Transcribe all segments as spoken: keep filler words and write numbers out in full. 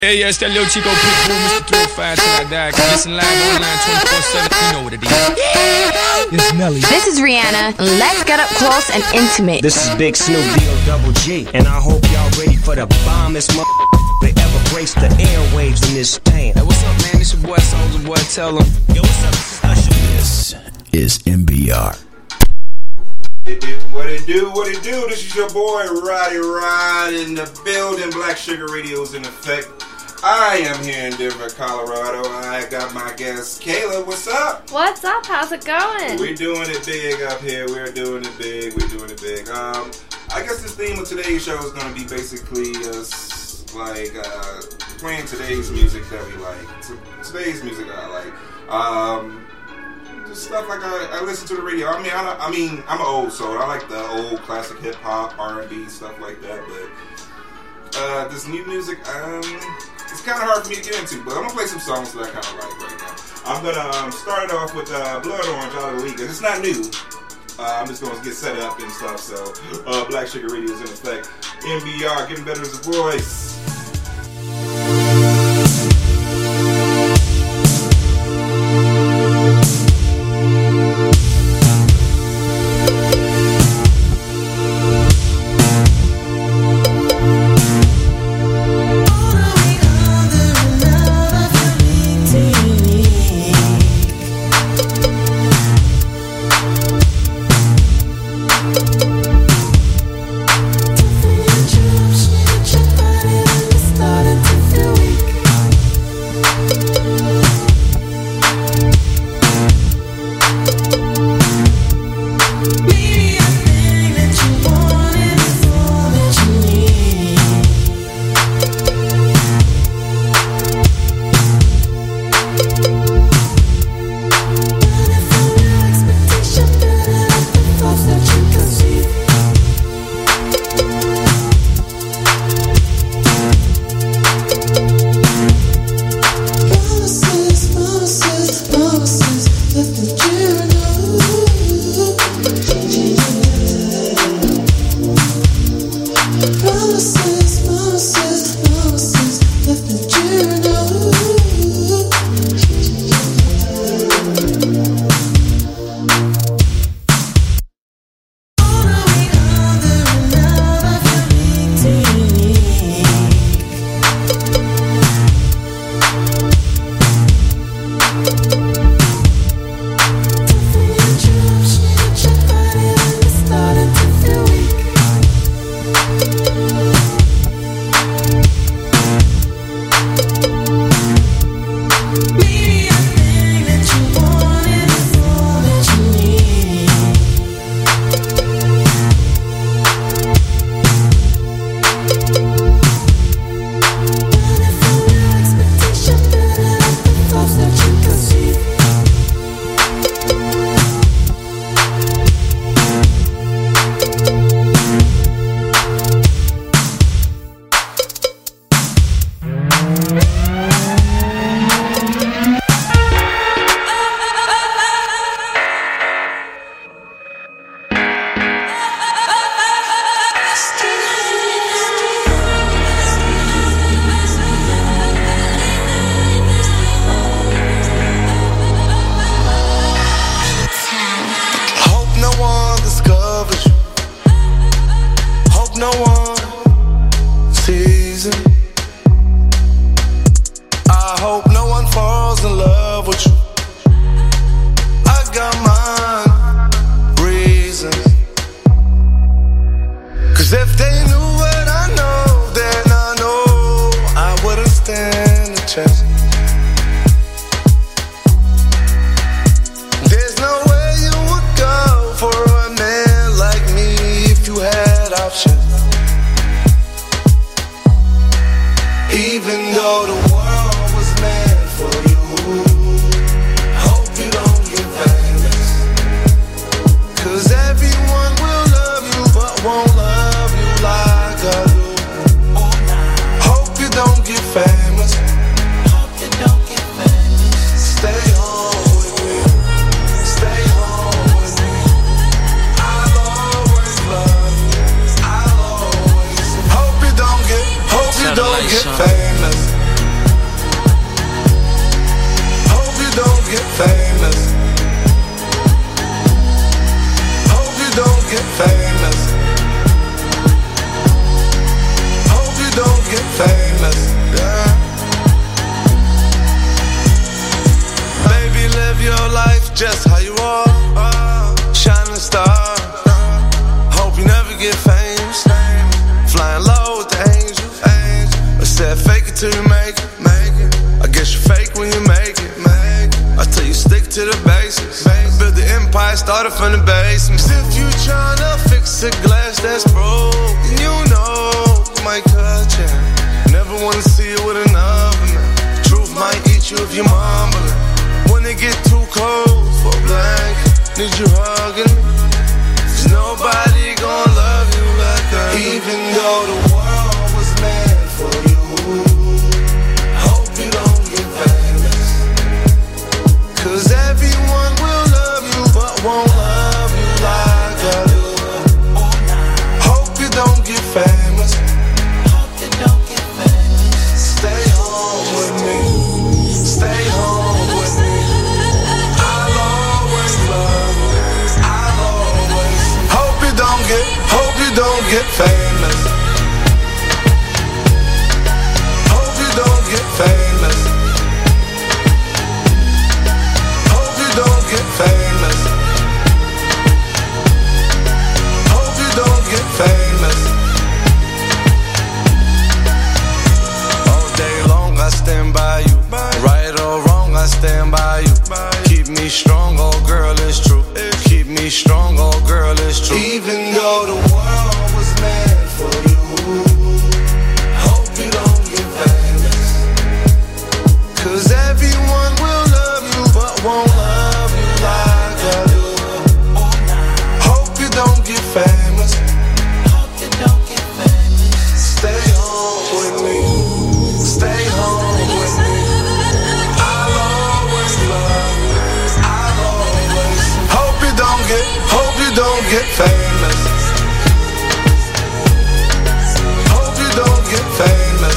Hey, yeah, it's that little Chico Pitbull, Mister three oh five till I die. Can listen live online twenty-four seven. You know what it is. It's Nelly. This is Rihanna. Let's get up close and intimate. This is Big Snoop D O Double G, and I hope y'all ready for the bombest mother that ever graced the airwaves in this town. Hey, what's up, man? This your boy Soulja Boy. Tell him. Yo, what's up? This is M B R. What it do, what it do, what it do? This is your boy Roddy Rod in the building. Black Sugar Radio's in effect. I am here in Denver, Colorado. I got my guest Kayla. What's up? What's up? How's it going? We're doing it big up here. We're doing it big. We're doing it big. Um, I guess the theme of today's show is going to be basically us like uh, playing today's music that we like. T- today's music that I like. Um, just stuff like I, I listen to the radio. I mean, I, I mean, I'm an old soul. I like the old classic hip hop, R and B stuff like that. But uh, this new music, um. it's kind of hard for me to get into, but I'm going to play some songs that I kind of like right now. I'm going to um, start it off with uh, Blood Orange out of the League, because it's not new. Uh, I'm just going to get set up and stuff, so uh, Black Sugar Radio is in effect. M B R, getting better as a voice. Stay home with me. Stay home with me. don't get famous. just how you are. Shining star. Hope you never get famous. Flying low with the angels. I said fake it till you make it. I guess you fake when you make it. I tell you stick to the basics. Build the empire, started from the basement. If you tryna fix a glass that's broke, then you know you might cut you. Never wanna see you with another man. Truth might eat you if you mumble it. When it get too cold for a blanket, need you hugging me. Cause nobody gon' love you like I do. Even though the world was meant for you, hope you don't get famous. Cause everyone will love you but won't love you like I do. Hope you don't get famous. Hope you don't get famous. Stay home with me. Stay home with me. I'll always love you. I'll always. Hope you don't get, hope you don't get famous. Hope you don't get famous. Hope you don't get famous. Hope you don't get famous. All day long I stand by you. Right or wrong I stand by you. Keep me strong, oh girl, it's true. Keep me strong, oh girl, it's true. Even though the world was meant for you, hope you don't get famous. Cause everyone will love you but won't love you like I do. Hope you don't get famous. Hope you don't get famous. Stay home with me. Stay home with me. I'll always love you. I'll always. Hope you don't get, hope you don't get famous. Hope you don't get famous.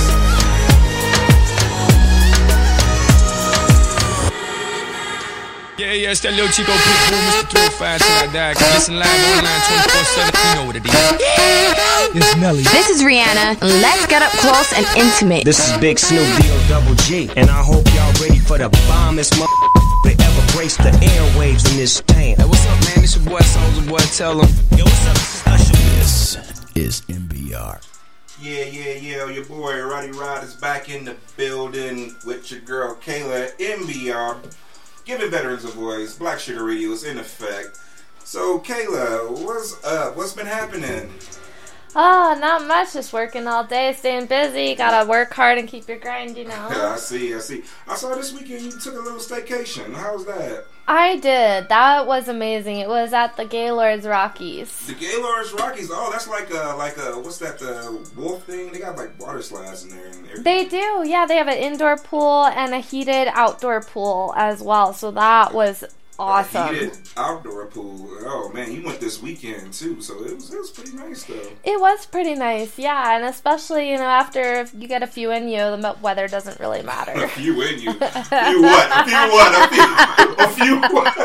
Yeah, yeah, it's that little Chico Pitbull, Mister three oh five till I die. Can listen live online twenty-four seven. You know what it is. It's Nelly. This is Rihanna. Let's get up close and intimate. This is Big Snoop D O double G, and I hope y'all ready for the bombest mother that ever graced the airwaves in this town. Hey, what's up, man? This your boy Soulja Boy. Tell him. Yo, what's up? This is Usher. This is M B R. Yeah, yeah, yeah. Your boy Roddy Rod is back in the building with your girl Kayla at M B R. Giving veterans a voice. Black Sugar Radio is in effect. So, Kayla, what's up? What's been happening? Oh, not much. Just working all day, staying busy. Gotta work hard and keep your grind, you know. Yeah, I see, I see. I saw this weekend you took a little staycation. How was that? I did. That was amazing. It was at the Gaylord's Rockies. The Gaylord's Rockies. Oh, that's like a, like a, what's that, the wolf thing? They got like water slides in there. And everything. They do. Yeah, they have an indoor pool and a heated outdoor pool as well. So that was awesome. Heated outdoor pool. Oh man, you went this weekend too, so it was it was pretty nice though. It was pretty nice, yeah, and especially you know after you get a few in you, the weather doesn't really matter. A few in you. A few what? A few what? A few. A few what?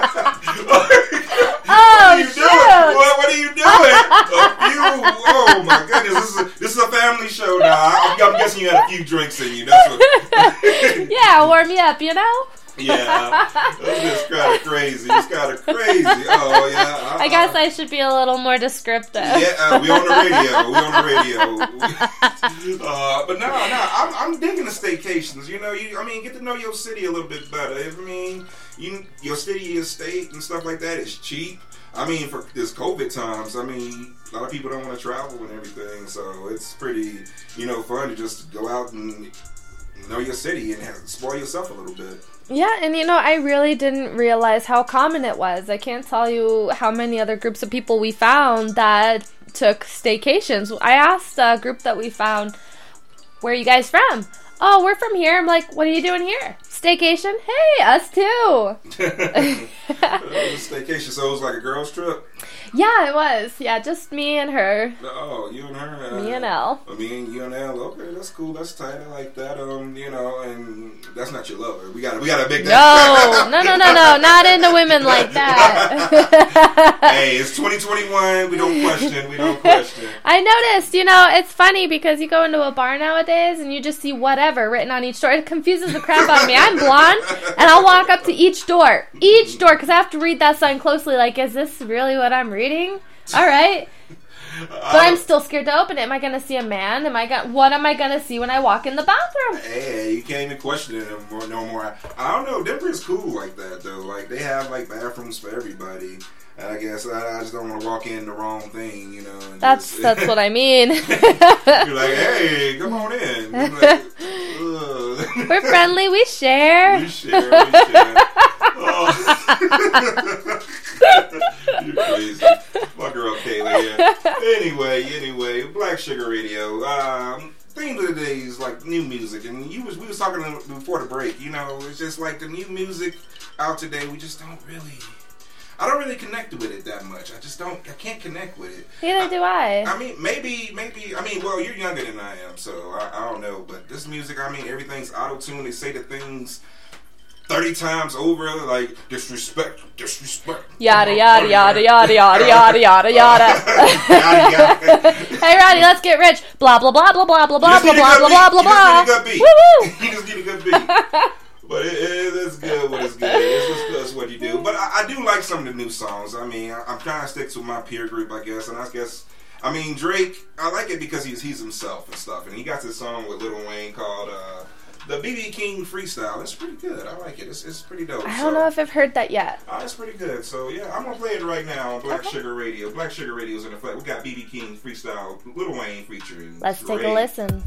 Oh, what are you shoot. doing? What, what are you doing? A few. Oh my goodness, this is a, this is a family show now. I, I'm guessing you had a few drinks in you. That's what. Yeah, warm you up, you know. Yeah, that's just kind of crazy. It's kind of crazy. Oh yeah. Uh, I guess I should be a little more descriptive. Yeah, uh, we on the radio. We on the radio. uh, but no, no, I'm, I'm digging the staycations. You know, you I mean, get to know your city a little bit better. I mean, you your city, your state, and stuff like that is cheap. I mean, for this COVID times, I mean, a lot of people don't want to travel and everything, so it's pretty, you know, fun to just go out and know your city and have, spoil yourself a little bit. Yeah, and you know, I really didn't realize how common it was. I can't tell you how many other groups of people we found that took staycations. I asked a group that we found, where are you guys from? Oh, we're from here. I'm like, what are you doing here? Staycation? Hey, us too. Staycation, so it was like a girls' trip? Yeah, it was. Yeah, just me and her. Oh, you and her? Uh, me and Elle. Me and you and Elle. Okay, that's cool. That's tight. I like that. Um, you know, and that's that's not your lover. We gotta, we gotta make that. No, no, no, no, no, not into women like that. Hey, it's twenty twenty-one. We don't question. We don't question. I noticed, you know, it's funny because you go into a bar nowadays and you just see whatever written on each door. It confuses the crap out of me. I'm blonde, and I'll walk up to each door, each door, because I have to read that sign closely. Like, is this really what I'm reading? All right. But I'm still scared to open it. Am I going to see a man? Am I going? What am I going to see when I walk in the bathroom? Hey, you can't even question it no more. No more. I don't know. Denver is cool like that, though. Like, they have, like, bathrooms for everybody. And I guess I, I just don't want to walk in the wrong thing, you know. And that's just, that's what I mean. You're like, hey, come on in. Like, we're friendly. We share. We share. We share. Oh. You're crazy. Fuck her up, Kayla. Yeah. Anyway, anyway, Black Sugar Radio. Um, theme of the day is like new music, and you was we was talking before the break. You know, it's just like the new music out today. We just don't really. I don't really connect with it that much. I just don't. I can't connect with it. Neither I, do I. I mean, maybe, maybe. I mean, well, you're younger than I am, so I, I don't know. But this music, I mean, everything's auto-tuned. They say the things thirty times over, like disrespect, disrespect. Yada yada yada yada yada yada yada yada. Hey, Roddy, let's get rich. Blah blah blah blah blah blah blah blah blah blah blah blah. Woo woo. You just need a good beat. But it, it, it's good what it's good. It's what's good, it's what you do. But I, I do like some of the new songs. I mean, I, I'm trying to stick to my peer group, I guess. And I guess, I mean, Drake, I like it because he's he's himself and stuff. And he got this song with Lil Wayne called uh, the B B King Freestyle. It's pretty good. I like it. It's it's pretty dope. I don't so, know if I've heard that yet. Oh, it's pretty good. So, yeah, I'm going to play it right now on Black okay. Sugar Radio. Black Sugar Radio's in effect. We got B B King Freestyle, Lil Wayne featuring Let's Drake. Take a listen.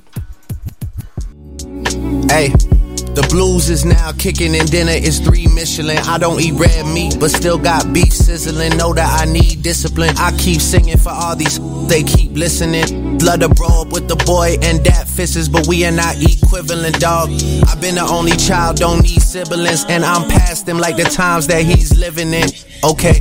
Hey. The blues is now kicking and dinner is three Michelin. I don't eat red meat, but still got beef sizzling. Know that I need discipline. I keep singing for all these, they keep listening. Love to bro up with the boy and that fisses, but we are not equivalent, dog. I've been the only child, don't need siblings, and I'm past him like the times that he's living in. Okay.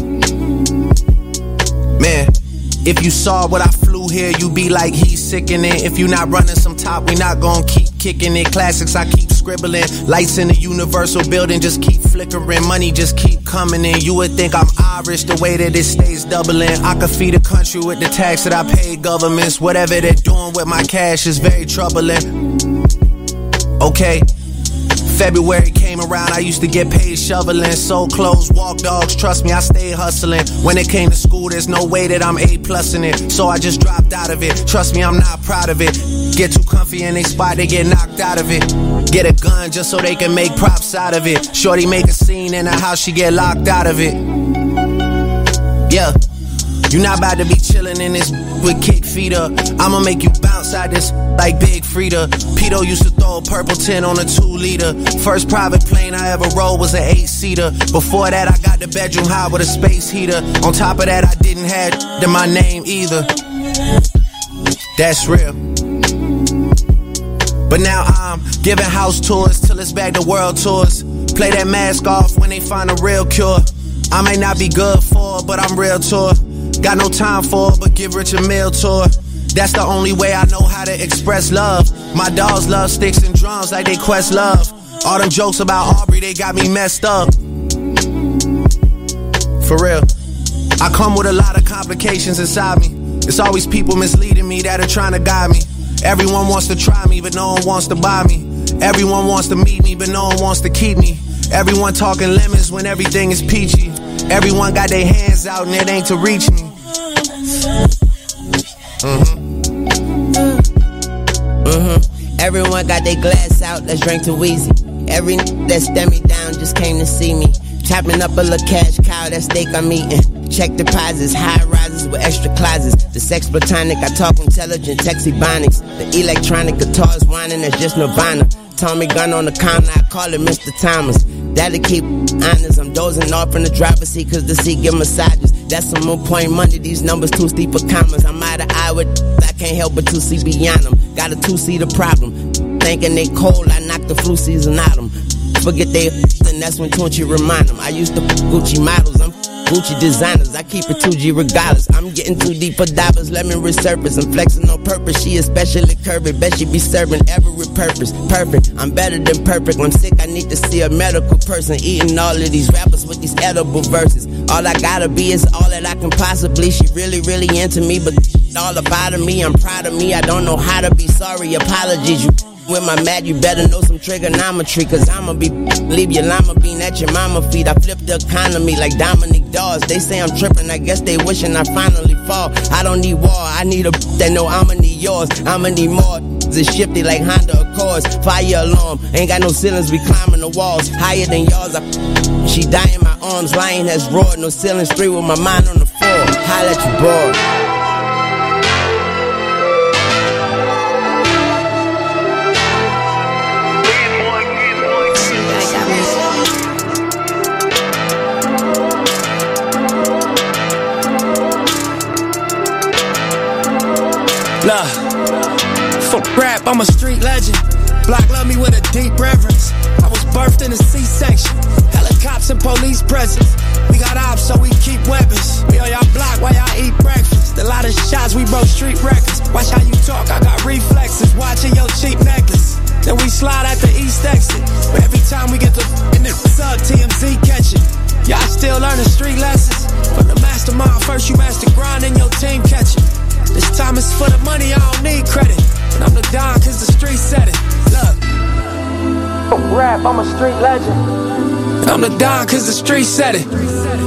Man. If you saw what I flew here, you be like, he's sickening. If you not running some top, we not gonna keep kicking it. Classics, I keep scribbling. Lights in the universal building just keep flickering. Money just keep coming in. You would think I'm Irish the way that it stays doubling. I could feed a country with the tax that I pay governments. Whatever they're doing with my cash is very troubling. Okay. February came around, I used to get paid shoveling, sold clothes, walk dogs, trust me, I stayed hustling. When it came to school, there's no way that I'm A plus in it, so I just dropped out of it. Trust me, I'm not proud of it. Get too comfy in they spot, they get knocked out of it. Get a gun just so they can make props out of it. Shorty make a scene in her house, she get locked out of it. Yeah. You not about to be chillin' in this with kick feet up. I'ma make you bounce out this like Big Frida. Pito used to throw a purple tin on a two liter. First private plane I ever rode was an eight seater. Before that I got the bedroom high with a space heater. On top of that I didn't have to my name either. That's real. But now I'm giving house tours till it's back to world tours. Play that mask off when they find a real cure. I may not be good for it, but I'm real to her. Got no time for it, but give Rich a meal to her. That's the only way I know how to express love. My dogs love sticks and drums like they quest love. All them jokes about Aubrey, they got me messed up. For real. I come with a lot of complications inside me. It's always people misleading me that are trying to guide me. Everyone wants to try me, but no one wants to buy me. Everyone wants to meet me, but no one wants to keep me. Everyone talking lemons when everything is peachy. Everyone got their hands out and it ain't to reach me. Mm-hmm. Mm-hmm. Everyone got their glass out, let's drink too easy. Every n- that stand me down just came to see me. Chopping up a little cash cow, that steak I'm eating. Check deposits, high rises with extra closets. The sex platonic, I talk intelligent, texty bonics. The electronic guitars whining, that's just Nirvana. Tommy gun on the counter, I call it Mister Thomas. That'll keep honest. I'm dozing off in the driver's seat cause the seat give massages. That's some more point money, these numbers too steep for commas. I'm out of eye with I can't help but to see beyond them. Got a two-seater problem. Thinking they cold, I knocked the flu season out them. Forget they and that's when Tunchi remind them. I used to Gucci models, I'm Gucci designers, I keep it two G regardless. I'm getting too deep for dollars, let me resurface. I'm flexing on purpose, she especially curvy. Bet she be serving every purpose. Perfect, I'm better than perfect. I'm sick, I need to see a medical person. Eating all of these rappers with these edible verses. All I gotta be is all that I can possibly. She really, really into me, but all about of me. I'm proud of me, I don't know how to be sorry. Apologies, you with my mad, you better know some trigonometry. Cause I'ma be, leave your llama bean at your mama feet. I flip the economy like Dominic Dawes. They say I'm tripping, I guess they wishing I finally fall. I don't need war, I need a that know I'ma need yours. I'ma need more, it's shifty like Honda Accords. Fire alarm, ain't got no ceilings, we climbing the walls. Higher than yours, I, she die in my arms. Lion has roared, no ceilings, three with my mind on the floor. Holla at you bored. Nah, fuck rap, I'm a street legend. Block love me with a deep reverence. I was birthed in a C-section. Helicopters and police presence. We got ops, so we keep weapons. We on y'all block while y'all eat breakfast. A lot of shots, we broke street records. Watch how you talk, I got reflexes. Watching your cheap necklace. Then we slide at the east exit. But every time we get the in the sub, T M Z catch it. Y'all still learning street lessons. From the mastermind, first you master grind and your team catch it. This time it's for the money, I don't need credit. And I'm the Don cause the street said it. Look, fuck rap, I'm a street legend. And I'm the Don cause the street said it.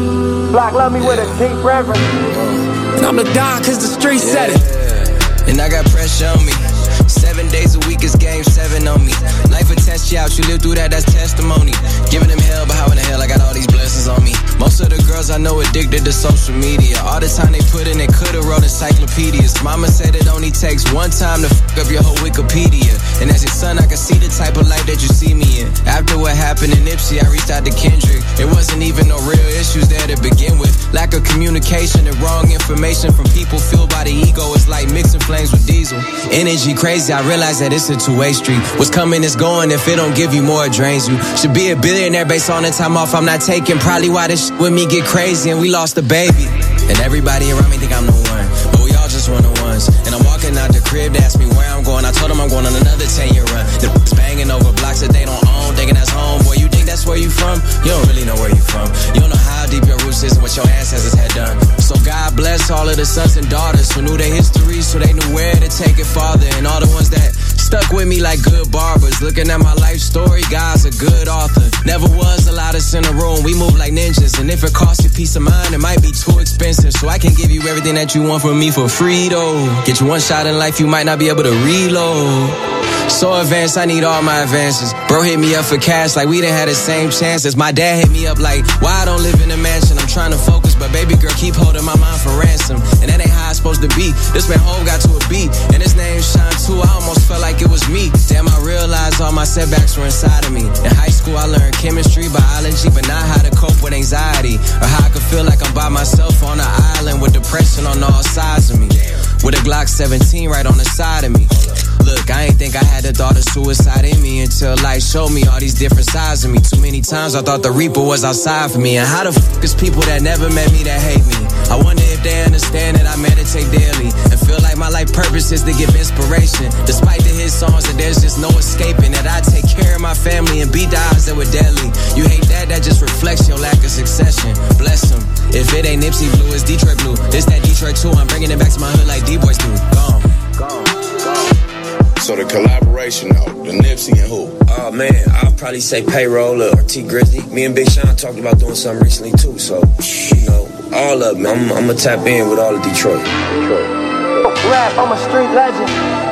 Block love me with a deep reverence. And I'm the Don cause the street said it. And I got pressure on me. Seven days a week is game seven on me. Life will test you out, you live through that, that's testimony. Giving them hell, but how in the hell I got all these blessings on me? Most of the girls I know addicted to social media. All the time they put in, they could've wrote encyclopedias. Mama said it only takes one time to fuck up your whole Wikipedia. And as your son, I can see the type of life that you see me in. After what happened in Nipsey, I reached out to Kendrick. It wasn't even no real issues there to begin with. Lack of communication and wrong information from people fueled by the ego. It's like mixing flames with diesel. Energy crazy, I realize that it's a two-way street. What's coming is going, if it don't give you more, it drains you. Should be a billionaire based on the time off I'm not taking. Probably why this shit with me get crazy and we lost a baby. And everybody around me think I'm the one, but we all just one of ones. And I'm walking out the crib, they ask me where I'm going. I told them I'm going on another ten-year run. The banging over blocks that they don't own, thinking that's home. Boy, you think that's where you from? You don't really know where you from. You don't know how deep your roots is and what your ancestors had done. So God bless all of the sons and daughters who knew their history, so they knew where to take it farther. And all the ones that stuck with me like good barbers. Looking at my life story, God's a good author. Never was allowed us in a room, we move like ninjas. And if it costs you peace of mind, it might be too expensive. So I can give you everything that you want from me for free though. Get you one shot in life, you might not be able to reload. So advanced, I need all my advances. Bro hit me up for cash like we didn't have the same chances. My dad hit me up like, why I don't live in a mansion? I'm trying to focus, but baby girl keep holding my mind for ransom. And that ain't how it's supposed to be. This man home got to a beat, and his name Shine too. I almost felt like it was me. Damn, I realized all my setbacks were inside of me. In high school, I learned chemistry, biology, but not how to cope with anxiety, or how I could feel like I'm by myself on an island with depression on all sides of me. With a Glock seventeen right on the side of me. Look, I ain't think I had the thought of suicide in me until life showed me all these different sides of me. Too many times I thought the Reaper was outside for me. And how the fuck is people that never met me that hate me? I wonder if they understand that I meditate daily and feel like my life purpose is to give inspiration. Despite the hit songs that there's just no escaping, that I take care of my family and beat the odds that were deadly. You hate that, that just reflects your lack of succession. Bless them. If it ain't Nipsey Blue, it's Detroit Blue. It's that Detroit too. I'm bringing it back to my hood like D-Boys do. Gone. Gone. Gone. So the collaboration though, the Nipsey and who? Oh man, I'll probably say Payroll or T Grizzly. Me and Big Sean talked about doing something recently too. So, you know, all of them. I'm, I'm gonna tap in with all of Detroit. Detroit. Rap, I'm a street legend.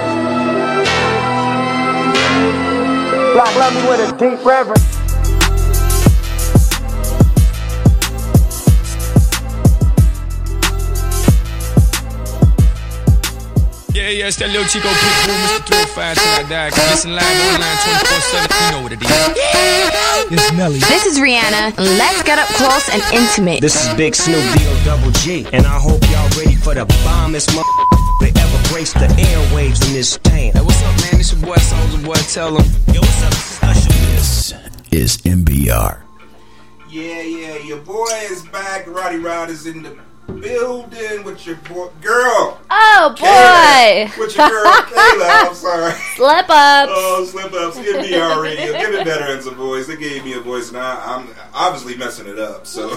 Block love me with a deep reverence. Yeah, yeah, it's that Lil Chico Pitbull, Mister three oh five till I die. Can listen live online twenty-four seven, you know what it is. It's Nelly. This is Rihanna. Let's get up close and intimate. This is Big Snoop D O Double G, and I hope y'all ready for the bombest mother that ever graced the airwaves in this town. Hey, what's up, man? This your boy Soulja Boy. Tell him. Yo, what's up? This is M B R. Yeah, yeah, Your boy is back. Roddy Rod is in the building with your boy, girl. Oh boy, Kayla, with your girl Kayla. I'm sorry. Slip ups. Oh, slip ups. N B R Radio. Give it veterans a voice. They gave me a voice, and I, I'm obviously messing it up. So,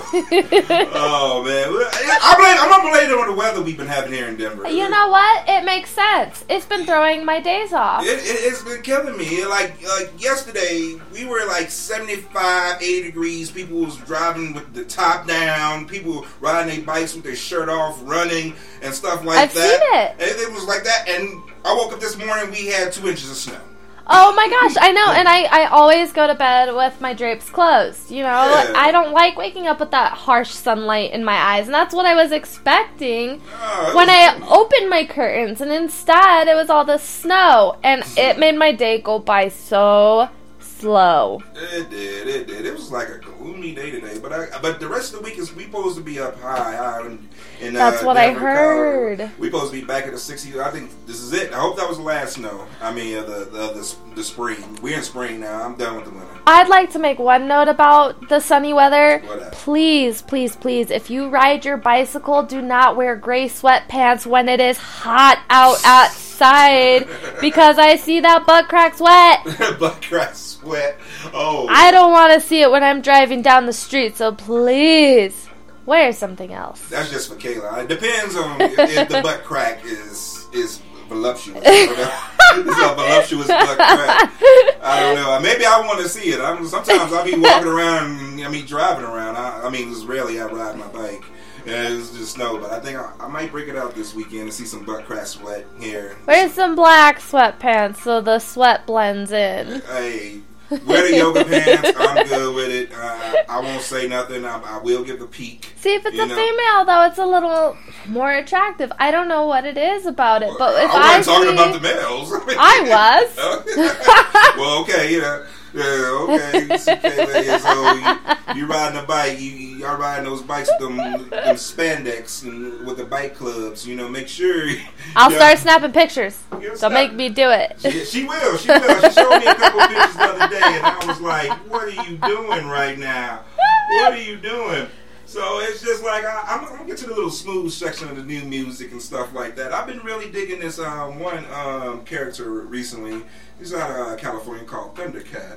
oh man, I blame. I'm not blaming it on the weather we've been having here in Denver. You know what? It makes sense. It's been throwing my days off. It, it, it's been killing me. Like like yesterday, we were like seventy-five, eighty degrees. People was driving with the top down. People riding their bikes with their shirt off, running and stuff like I've that. I've seen it. And it was like that. And I woke up this morning, we had two inches of snow. Oh my gosh, I know. And I, I always go to bed with my drapes closed. You know, yeah. I don't like waking up with that harsh sunlight in my eyes. And that's what I was expecting uh, when I opened my curtains. And instead, it was all the snow. And it made my day go by so slow. It did, it did. It was like a gloomy day today, but I, but the rest of the week is we supposed to be up high, high in, in That's uh, what Denver, I heard. Colorado. We supposed to be back at the sixties. I think this is it. I hope that was the last snow. I mean, uh, the, the the the spring. We're in spring now. I'm done with the winter. I'd like to make one note about the sunny weather. What please, please, please, if you ride your bicycle, do not wear gray sweatpants when it is hot out outside, because I see that butt crack sweat. Butt crack sweat. Oh. I don't want to see it when I'm driving down the street, so please wear something else. That's just for Kayla. It depends on if, if the butt crack is is voluptuous. It's a voluptuous butt crack. I don't know. Maybe I want to see it. I'm, sometimes I'll be walking around, I mean driving around. I, I mean, it's rarely I ride my bike. Yeah, it's just snow, but I think I, I might break it out this weekend and see some butt crack sweat here. Wear some black sweatpants so the sweat blends in. Hey, wear the yoga pants. I'm good with it. Uh, I won't say nothing. I, I will give a peek. See, if it's you a know? female, though, it's a little more attractive. I don't know what it is about it, but if I I wasn't talking see, about the males. I was. Well, okay, you know. Yeah, okay. So, okay, so you, you riding a bike, you y'all riding those bikes with them, them spandex and with the bike clubs. You know, make sure. I'll you know, start snapping pictures. Don't snap. make me do it. She, she will. She will. She showed me a couple pictures the other day, and I was like, "What are you doing right now? What are you doing?" So it's just like I, I'm, I'm gonna get to the little smooth section of the new music and stuff like that. I've been really digging this um, one um, character recently. He's out of uh, California called Thundercat.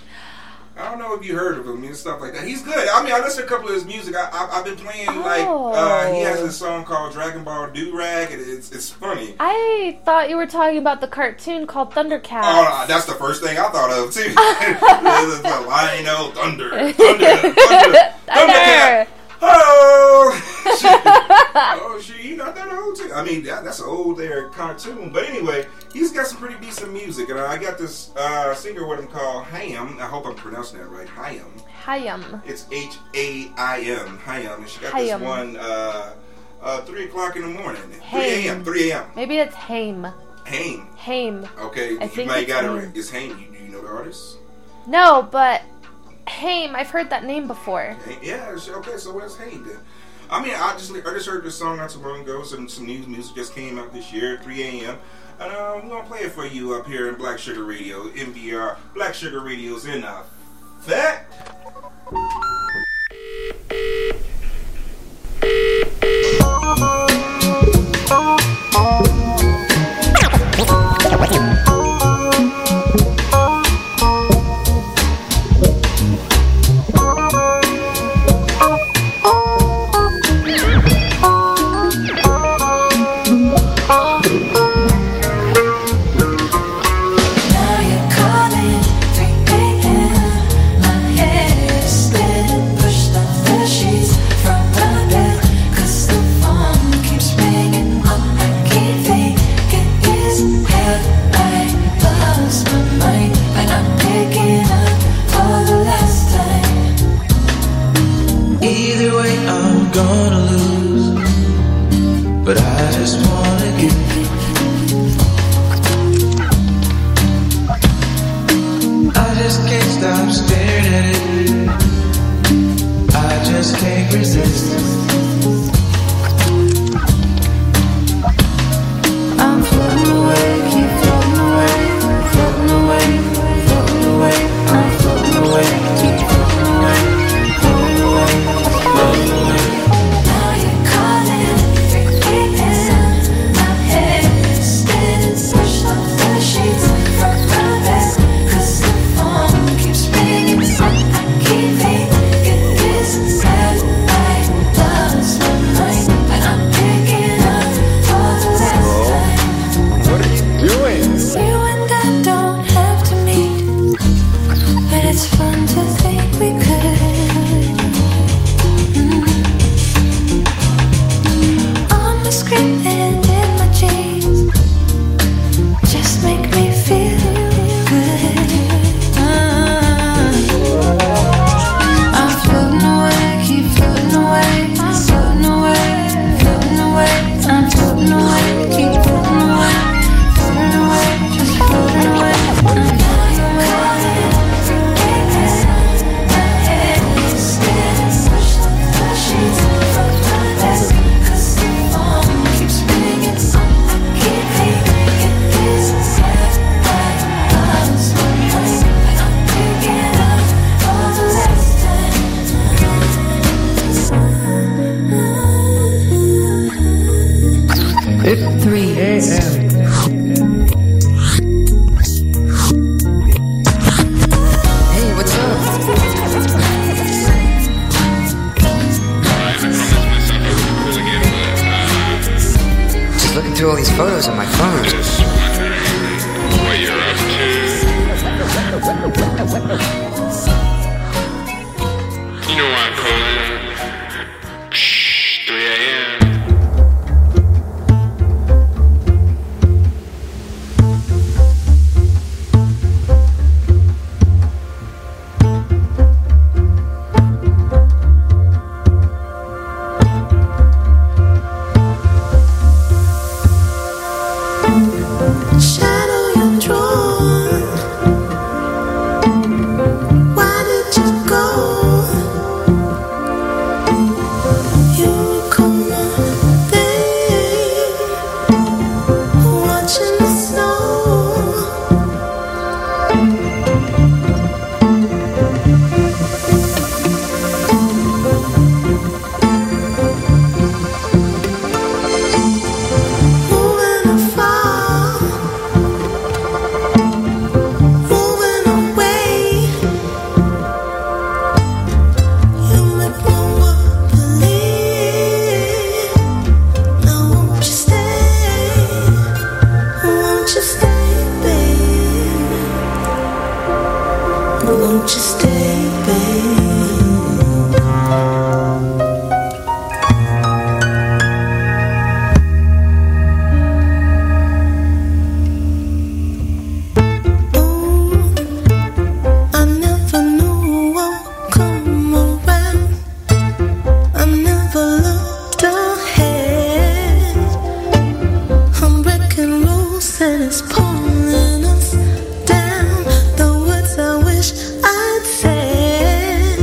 I don't know if you heard of him and stuff like that. He's good. I mean, I listened to a couple of his music. I, I, I've been playing oh. like uh, he has this song called Dragon Ball Do-Rag, and it's it's funny. I thought you were talking about the cartoon called Thundercat. Oh, that's the first thing I thought of too. It's a Lionel Thunder, Thunder, Thunder, Thundercat. Oh, oh, shit, you not that old too. I mean, that, that's an old there cartoon. But anyway, he's got some pretty decent music, and I got this uh, singer with him called Hayam. I hope I'm pronouncing that right. Hayam. Hayam. It's H A I M. Hayam, and she got Hayam. this one uh, uh, three o'clock in the morning. Three a.m. Three a.m. Maybe it's Haim. Haim. Haim. Okay, I you think might it's got Haim. it. Is Haim? You, do you know the artist? No, but Haim. I've heard that name before. Yeah. Okay. So what's Haim then? I mean, I just I just heard this song not too long ago. Some some new music just came out this year, three a.m. And uh, we're gonna play it for you up here in Black Sugar Radio, M B R. Black Sugar Radio's in effect. Away, Pulling us down the woods I wish I'd said.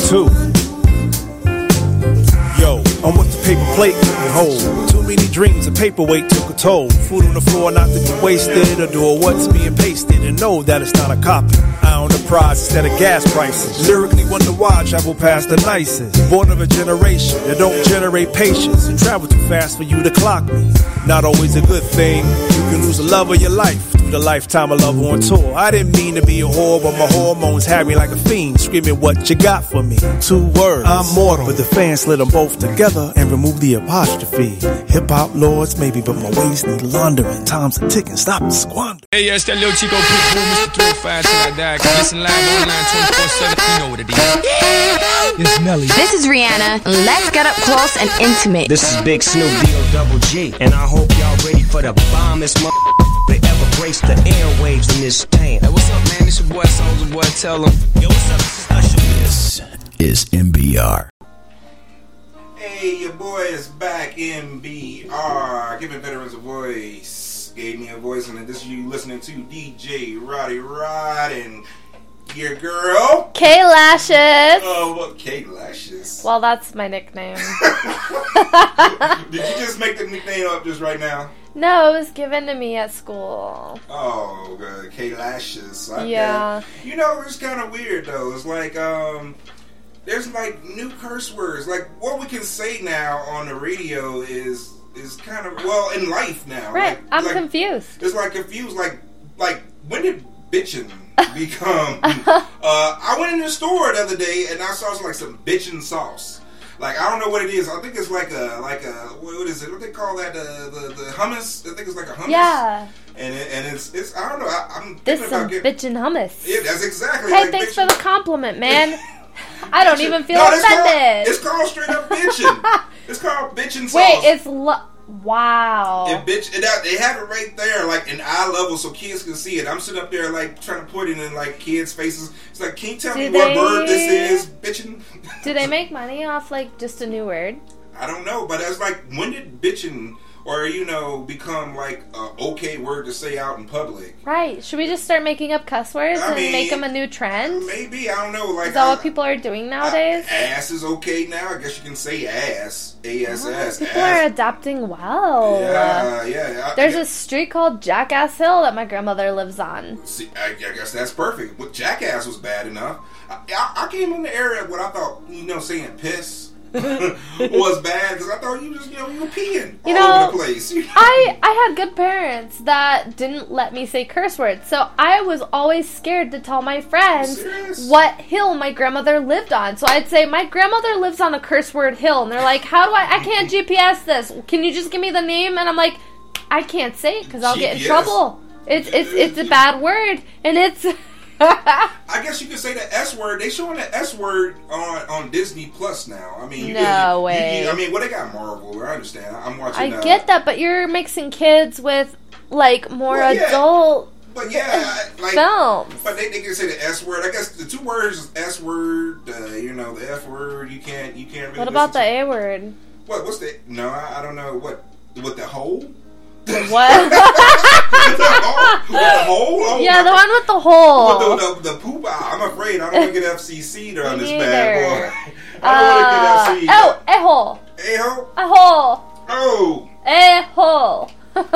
two. Yo, I'm with the paper plate and hold. Too many dreams, a paperweight took a toll. Food on the floor not to be wasted, or do what's being pasted and know that it's not a copy. I own the prize instead of gas prices. Lyrically wonder why I travel past the nicest. Born of a generation that don't generate patience and travel too fast for you to clock me. Not always a good thing. You can lose the love of your life through the lifetime of love on tour. I didn't mean to be a whore, but my hormones had me like a fiend, screaming what you got for me. Two words, I'm mortal, but the fans slid them both together and removed the apostrophe. Hip-hop lords maybe, but my ways need laundering. Time's a ticking, stop and squander. Hey, yeah, it's that little Chico Pitbull, Mister Throw Fire Till I Die. Can listen live online twenty-four seven. You know what it is. It's Nelly. This is Rihanna. Let's get up close and intimate. This is Big Snoop D O Double G, and I hope y'all ready for the bombest mother that ever graced the airwaves in this town. Hey, what's up, man? This your boy Soulja Boy. Tell them. Yo, what's up? This is Usher. This is M B R. Hey, your boy is back, M B R, giving veterans a voice. Gave me a voice, and this is you listening to D J Roddy Rod and your girl K Lashes. Oh, what K Lashes? Well, that's my nickname. Did you just make the nickname up just right now? No, it was given to me at school. Oh, uh, K Lashes. Okay. Yeah. You know, it's kind of weird though. It's like um. There's like new curse words. Like what we can say now on the radio is is kind of well in life now. Right, like, I'm like, confused. It's like confused. Like like when did bitchin' become? uh, I went in the store the other day and I saw some, like some bitchin' sauce. Like I don't know what it is. I think it's like a like a what is it? What they call that? Uh, the the hummus. I think it's like a hummus. Yeah. And it, and it's it's I don't know. I, I'm this thinking some about getting, bitchin' hummus. Yeah, that's exactly. Hey, like thanks bitchin'. for the compliment, man. I don't even feel no, it's offended. Called, it's called straight up bitchin'. It's called bitchin' sauce. Wait, it's lo- wow. It bitch. It, they have it right there, like in eye level, so kids can see it. I'm sitting up there, like trying to put it in like kids' faces. It's like, can you tell Do me what they- bird this is, bitchin'? Do they make money off like just a new word? I don't know, but it's like, when did bitchin' or you know become like a okay word to say out in public? Right. Should we just start making up cuss words I and mean, make them a new trend? Maybe, I don't know. Like, Is that I, what people are doing nowadays? I, ass is okay now. I guess you can say ass. A S S. Oh, people ass. are adapting well. Yeah, yeah. I, There's I, a street called Jackass Hill that my grandmother lives on. See, I, I guess that's perfect. But Jackass was bad enough. I, I, I came in the area what I thought, you know, saying piss was bad because I thought you just, you know, you were peeing You all know, over the place. I, I had good parents that didn't let me say curse words, so I was always scared to tell my friends what hill my grandmother lived on. So I'd say, my grandmother lives on a curse word hill, and they're like, how do I, I can't G P S this. Can you just give me the name? And I'm like, I can't say it because I'll get in G P S. trouble. It's, it's, it's a bad word, and it's... I guess you could say the S word. They showing the S word on, on Disney Plus now. I mean, you No can, you- way. you- I mean, well, they got Marvel. I understand. I'm watching. I uh, get that, but you're mixing kids with, like, more Well, yeah. adult But yeah, I- like, films. But they, they can say the S word. I guess the two words is S word. Uh, you know, the F word. You can't. You can't. Really What about the listen A word? to- What? What's the? No, I, I don't know. What? With the hole? What? With the hole? With the hole? Oh, Yeah, my- the one with the hole. With the, the, the poop. I'm afraid I don't want to get F C C'd on Me this bad neither. boy. I don't want to get F C C'd. Oh, a hole. A hole? A hole. Oh. A hole.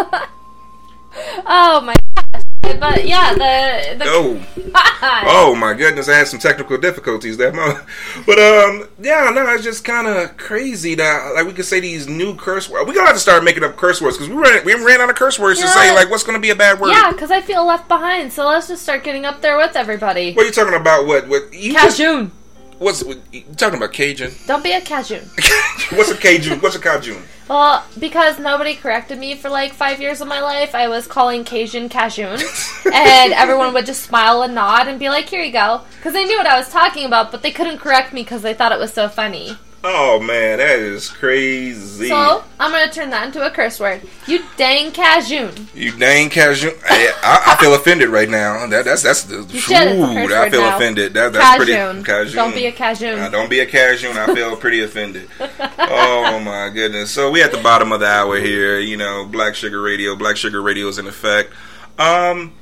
Oh my gosh. But yeah, the... the Oh. Oh my goodness, I had some technical difficulties that moment. But um yeah, no, it's just kind of crazy that like we could say these new curse words. We're going to have to start making up curse words because we ran, we ran out of curse words You to know say what? like what's going to be a bad word. Yeah, because I feel left behind, so let's just start getting up there with everybody. What are you talking about? What what you just- Cajun. What's what, you talking about Cajun? Don't be a Cajun. What's a Cajun? What's a Cajun? Well, because nobody corrected me for like five years of my life, I was calling Cajun Cajun. And everyone would just smile and nod and be like, here you go. Because they knew what I was talking about, but they couldn't correct me because they thought it was so funny. Oh man, that is crazy. So, I'm going to turn that into a curse word. You dang Cajun. You dang Cajun. I, I, I feel offended right now. That, that's that's the You should. It's a curse I word feel now. offended. That, that's Cajun. pretty Cajun. Don't be a Cajun. Uh, don't be a Cajun. I feel pretty offended. Oh my goodness. So we at the bottom of the hour here. You know, Black Sugar Radio. Black Sugar Radio is in effect. Um,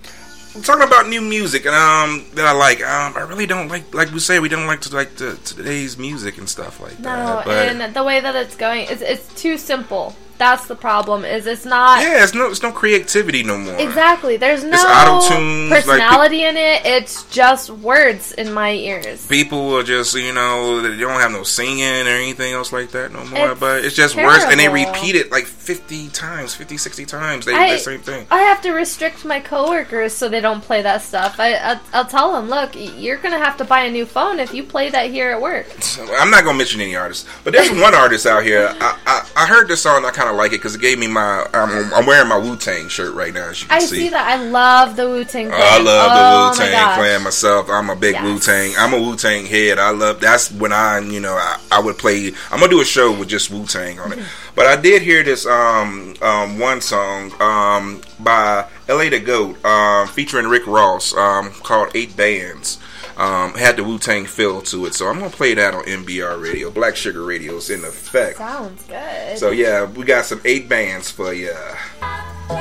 talking about new music and um that I like. Um, I really don't like, like we say, we don't like to like to, today's music and stuff like no, that. But and the way that it's going, it's it's too simple. That's the problem. Is it's not. Yeah, it's no, it's no creativity no more. Exactly. There's no auto-tunes, personality like, in it. It's just words in my ears. People are just, you know, they don't have no singing or anything else like that no more. It's but it's just terrible. words, and they repeat it like fifty times, fifty, sixty times. They I, the same thing. I have to restrict my coworkers so they don't play that stuff. I, I I'll tell them, look, you're gonna have to buy a new phone if you play that here at work. I'm not gonna mention any artists, but there's one artist out here. I, I I heard this song. I kind of like it because it gave me my. I'm, I'm wearing my Wu-Tang shirt right now. As you can I see. see that. I love the Wu-Tang clan. Oh, I love oh, the Wu-Tang clan myself. I'm a big yes. Wu-Tang. I'm a Wu-Tang head. I love. That's when I, you know, I, I would play. I'm gonna do a show with just Wu-Tang on it. Mm-hmm. But I did hear this um um one song um by L A the Goat um featuring Rick Ross um called Eight Bands. Um, had the Wu-Tang feel to it, so I'm gonna play that on M B R Radio. Black Sugar Radio's in effect. Sounds good. So yeah, we got some eight bands for ya. Yeah,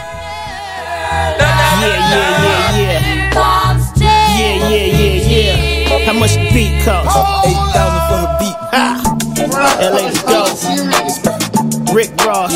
yeah, yeah, yeah. Yeah, yeah, yeah, yeah. How much the beat cost? Eight thousand for the beat. Ah. L A Go. Rick Ross.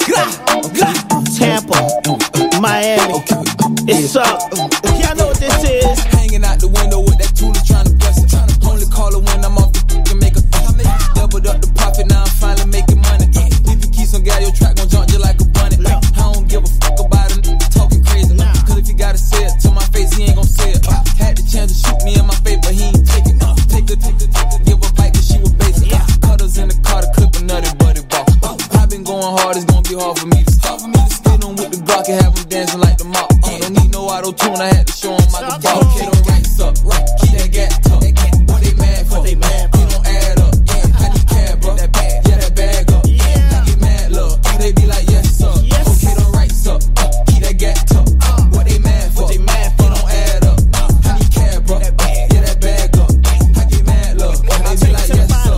Tampa. Miami. It's up. Y'all know what this is. Hanging out the window with that Tula trying to bless it. Only call it when I'm off the and make a doubled up the profit, now I'm finally making money. If you keep some guy, your track gon' jump you like a bunny. I don't give a fuck about him talking crazy. Cause if you gotta say it to my face, he ain't gon' say it. Had the chance to shoot me in my face, but he ain't take it. Take the, take the, take the, give a bite cause she was basic. Cutters in the car to clip a nutty buddy ball. I been going hard, it's gon' be hard for me to stop. Hit him with the Glock and have him dancing like the mop. Uh, don't need no auto-tune, I had to show him my ball. Okay, don't rights up, right, keep that gat tuck. What they mad for? They mad for. He don't add up, yeah, I need cab, bro. That bag, yeah, that bag up. Yeah. I get mad, love, they be like, yes, sir. Yes. Okay, don't rights up, uh, keep that gat tuck. Uh, what they mad for? What they mad for? He don't add up, nah, I need cab, bro. That bag, yeah, that bag up. I get mad, love, they be like, yes, sir.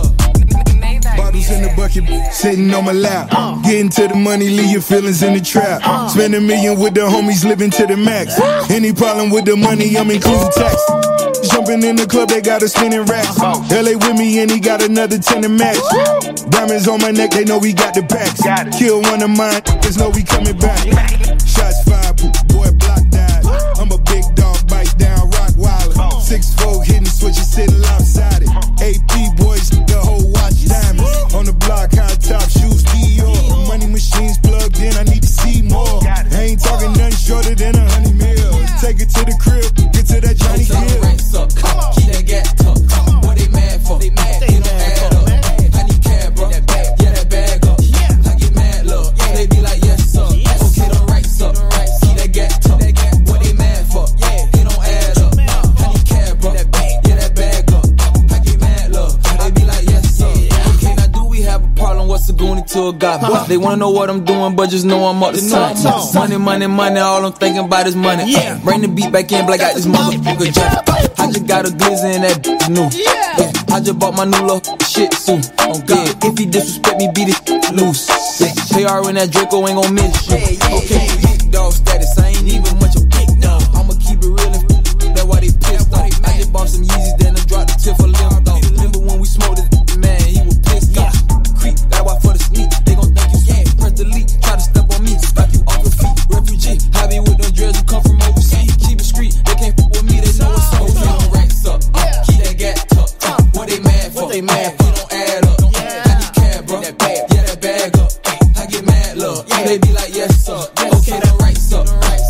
Bottles in the bucket, sitting on my lap. Uh, Getting to the money, leave your feelings in the trap. Uh, Spend a million with the homies, living to the max. Uh, Any problem with the money, I'm including tax. Jumping in the club, they got a spinning racks. L A with me and he got another ten to match. Diamonds on my neck, they know we got the packs. Kill one of mine, there's no we coming back. Shots fired, boy, block died. I'm a big dog, bite down, rock wilder. Six four hitting switches, sitting lopsided. A P boys, the whole watch diamonds. On the block, high top shoes, Dior. Money machines plugged in, I need to see more. I ain't talking nothing shorter than a hundred mil. Take it to the crib, get to that Johnny Gill. Come on, keep that gat tuck. What they mad for? They mad. They don't add up. I need cab, bro. That bag, yeah, that bag up. Yeah. I get mad, look. Yeah. They be like, yes, sir. Yes. Okay, don't rights up. Keep that gat tuck. What they mad for? Yeah, they don't add up. I need cab, bro. That bag, yeah, that bag up. I get mad, look. They be like, yes, sir. Okay, now do we have a problem? What's a goonie to a god? Huh? They wanna know what I'm doing, but just know I'm up to something. Money, money, money. All I'm thinking about is money. Yeah. Bring the beat back in, but I got this motherfucker jump. I just got a glizzy and that bitch new. Yeah. yeah. I just bought my new little shit soon. Oh God. Yeah. If he disrespect me, beat it loose. Yeah. K R and that Draco ain't gon' miss you. Yeah, yeah, okay, yeah. Big dog status. I ain't even much of a big dog. I'ma keep it real and that's why they pissed off. I just bought some Yeezys, then I dropped the tip for limb off. Remember when we smoked it, man, he was pissed yeah. off. Creep, gotta watch for the sneak. They gon' think you yeah. Press delete, try to step on me, back you off your feet. Refugee, I be with them dreads who come from overseas. Keep it street, they can't fuck with me, they know it's so okay. Don't racks up, yeah. Keep that gat tuck. Uh, what they mad for? What they mad for? They don't add up. Yeah. I need cab, bro. That bag, yeah, that bag up. I get mad, love. Yeah. They be like, yes, sir. Yes, okay, don't racks up.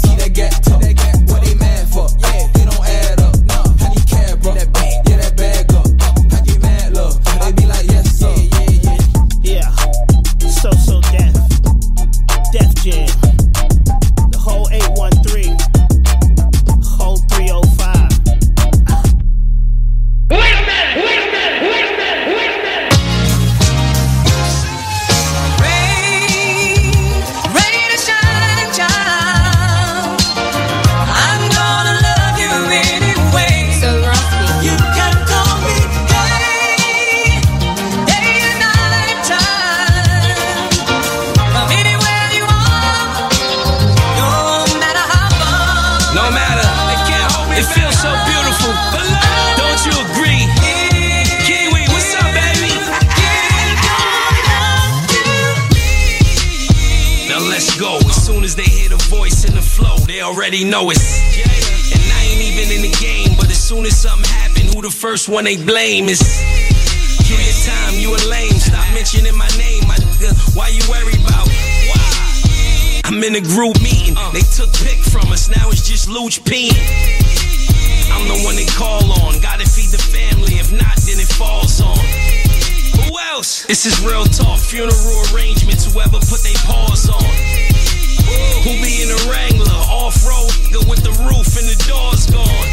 flow, they already know it. And I ain't even in the game, but as soon as something happen, who the first one they blame is. Give me time, you a lame. Stop mentioning my name, my nigga. Why you worry about? Why? I'm in a group meeting. They took pick from us, now it's just Luch peeing. I'm the one they call on. Gotta feed the family, if not, then it falls on. Who else? This is real talk, funeral arrangements, whoever put they paws on. Who be in a Wrangler, off-road, with the roof and the doors gone.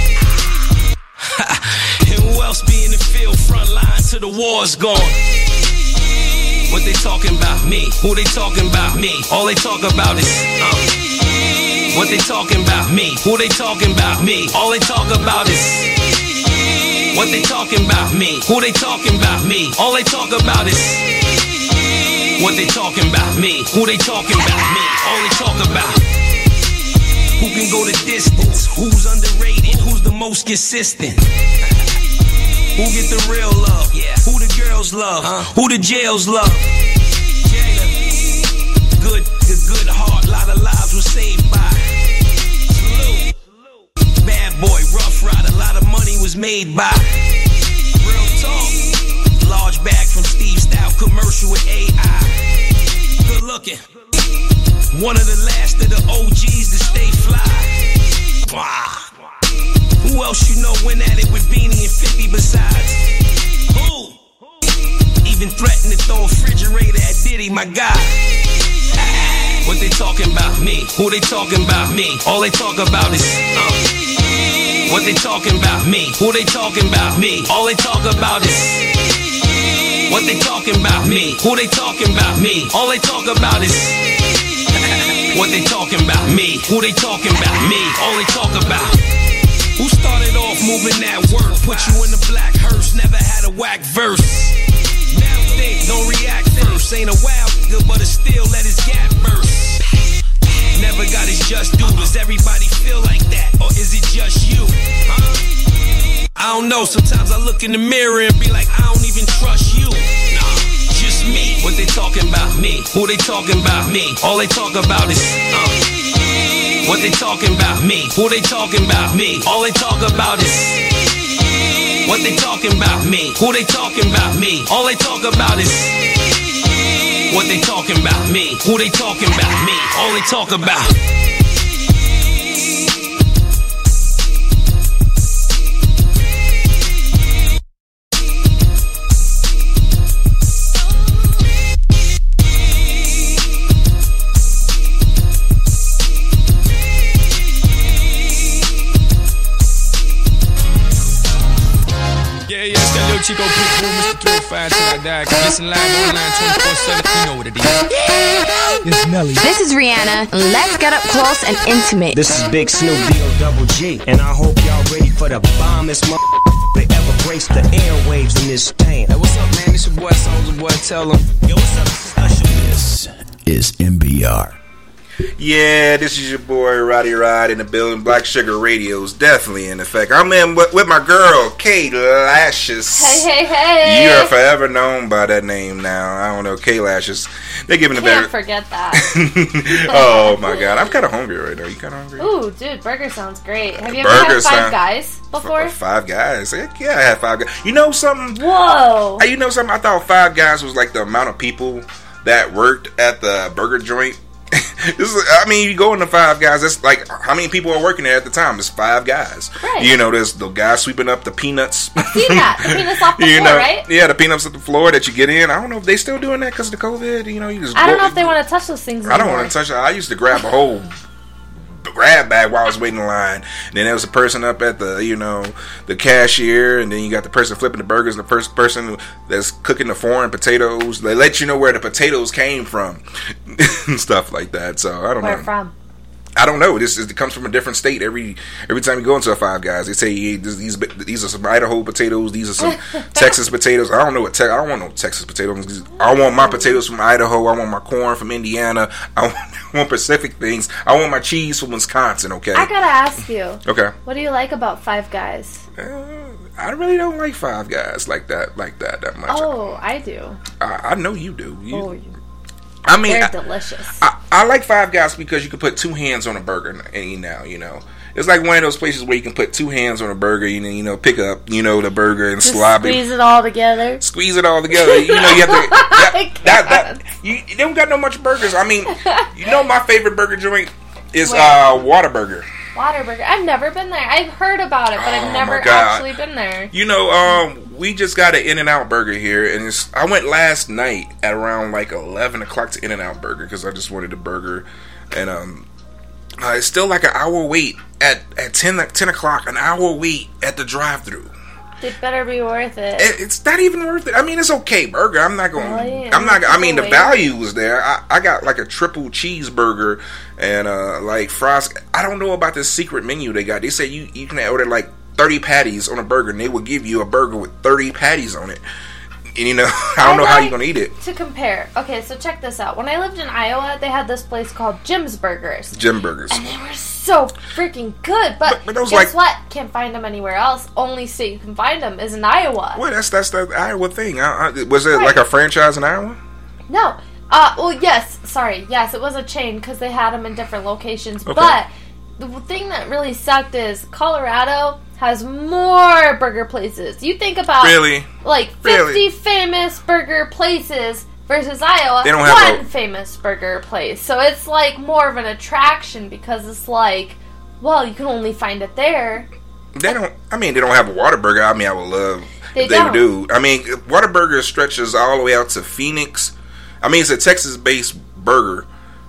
And who else be in the field, front line till the war's gone. What they talking about? Me. Who they talking about? Me. All they talk about is uh. What they talking about? Me. Who they talking about? Me. All they talk about is what they talking about? Me. Who they talking about? Me. All they talk about is what they talking about? Me. Who they talking about? Me. All they talk about. Who can go the distance? Who's underrated? Who's the most consistent? Who get the real love? Yeah. Who the girls love? Uh. Who the jails love? Jada. Good, the good heart, lot of lives were saved by. Salute. Bad boy, rough ride, a lot of money was made by. Real talk. Large bag from Steve Style commercial with A I. Good looking. One of the last of the O Gs to stay fly. Wow. Who else you know went at it with Beanie and fifty besides? Who? Even threatened to throw a refrigerator at Diddy, my guy. What they talking about? Me. Who they talking about? Me. All they talk about is uh. What they talking about? Me. Who they talking about? Me. All they talk about is what they talking about? Me. Who they talking about? Me. All they talk about is what they talking about? Me. Who they talking about? Me. All they talk about. Who started off moving that work? Put you in the black hearse, never had a whack verse. Now think, don't react first. Ain't a wild nigga, but it still let his gap burst. Never got his just due. Does everybody feel like that? Or is it just you? Huh? I don't know. Sometimes I look in the mirror and be like, I don't even trust you. Nah, just me. What they talking about? Me. Who they talking about? Me. All they talk about is uh. What they talking about? Me. Who they talking about? Me. All they talk about is what they talking about? Me. Who they talking about? Me. All they talk about is what they talking about? Me. Who they talking about? Me. All they talk about. Chico Pitbull, Mister three oh five till I die. Can listen live online twenty-four seven. You know what it is. It's Nelly. This is Rihanna. Let's get up close and intimate. This is Big Snoop D O Double G, and I hope y'all ready for the bombest mother that ever graced the airwaves in this town. Hey, what's up, man? This your boy Soulja Boy. Tell them. Yo, what's up? This is M B R. Yeah, this is your boy Roddy Rod in the building. Black Sugar Radio's definitely in effect. I'm in with, with my girl K Lashes. Hey, hey, hey! You are forever known by that name now. I don't know, K Lashes. They're giving a better. Can't forget that. Oh my God, I'm kind of hungry right now. You kind of hungry? Ooh, dude, burger sounds great. Have you Burger ever had Five sound- Guys before? F- five Guys. Heck yeah, I had Five Guys. You know something? Whoa! You know something? I thought Five Guys was like the amount of people that worked at the burger joint. This is, I mean, you go into Five Guys, that's like how many people are working there at the time? It's five guys. Right. You know, there's the guy sweeping up the peanuts. I've seen that. The peanuts off the you floor, know, right? Yeah, the peanuts at the floor that you get in. I don't know if they still doing that because of the COVID. You know, you just I don't go, know if they want to touch those things anymore. I don't want to touch it. I used to grab a whole grab bag while I was waiting in line. And then there was a person up at the, you know, the cashier, and then you got the person flipping the burgers, the first person that's cooking the foreign potatoes. They let you know where the potatoes came from and stuff like that. So I don't Where know. from? I don't know. This is, it comes from a different state every every time you go into a Five Guys. They say hey, these these are some Idaho potatoes. These are some Texas potatoes. I don't know what te- I don't want no Texas potatoes. I want my potatoes from Idaho. I want my corn from Indiana. I want, I want Pacific things. I want my cheese from Wisconsin. Okay. I gotta ask you. Okay. What do you like about Five Guys? Uh, I really don't like Five Guys like that, like that, that much. Oh, I do. I, I know you do. You, oh, you. I mean, they're I, delicious. I, I like Five Guys because you can put two hands on a burger and eat now. You know, it's like one of those places where you can put two hands on a burger. You know, you know, pick up, you know, the burger and Just slob it, squeeze it all together. squeeze it all together. You know, you have to. that, that, that, you, you don't got no much burgers. I mean, you know, my favorite burger joint is Where? uh, Whataburger. Whataburger. I've never been there. I've heard about it, but I've Oh, never my God. actually been there. You know, um, we just got an In-N-Out Burger here, and it's, I went last night at around like eleven o'clock to In-N-Out Burger because I just wanted a burger, and um, uh, it's still like an hour wait at at ten, ten o'clock, an hour wait at the drive-thru. It better be worth it. It, it's not even worth it. I mean, it's okay burger. I'm not going. Really? I'm not. I mean, the Wait. value was there. I, I got like a triple cheeseburger and uh, like fries. I don't know about this secret menu they got. They said you you can order like thirty patties on a burger, and they will give you a burger with thirty patties on it. And you know, I don't I know how like you're gonna eat it. To compare, okay, so check this out. When I lived in Iowa, they had this place called Jim's Burgers. Jim Burgers. And they were so freaking good. But, But- but those, guess like- what? Can't find them anywhere else. Only state you can find them is in Iowa. Well, that's that's the Iowa thing. I, I, was it Right. like a franchise in Iowa? No. Uh, well, yes. Sorry. Yes, it was a chain because they had them in different locations. Okay. But the thing that really sucked is Colorado has more burger places. You think about Really? like fifty Really? famous burger places versus Iowa, They don't have one a- famous burger place. So it's like more of an attraction because it's like, well, you can only find it there. They don't. I mean, they don't have a Whataburger. I mean, I would love They if they don't. do. I mean, Whataburger stretches all the way out to Phoenix. I mean, it's a Texas-based burger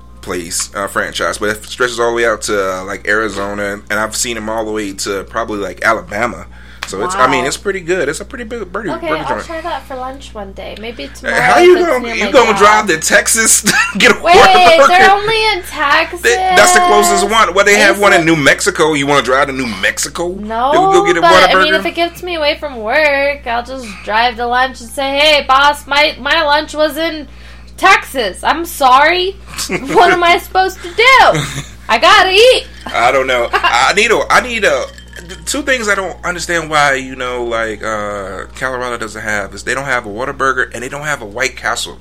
place uh, franchise, but it stretches all the way out to uh, like Arizona, and I've seen them all the way to probably like Alabama. So it's. I mean, Wow. it's pretty good. It's a pretty big burger, Okay, burger I'll joint. try that for lunch one day. Maybe tomorrow. How if you it's gonna near you my gonna job. drive to Texas to get a Wait, Whataburger? they're only in Texas. That- That's the closest one. Well, they have Is one it- in New Mexico. You want to drive to New Mexico? No, They would go get a but I Whataburger? mean, if it gets me away from work, I'll just drive to lunch and say, "Hey, boss, my my lunch was in Texas. I'm sorry. What am I supposed to do? I gotta eat." I don't know. I need a. I need a. Two things I don't understand why you know like uh, Colorado doesn't have is they don't have a Whataburger and they don't have a White Castle.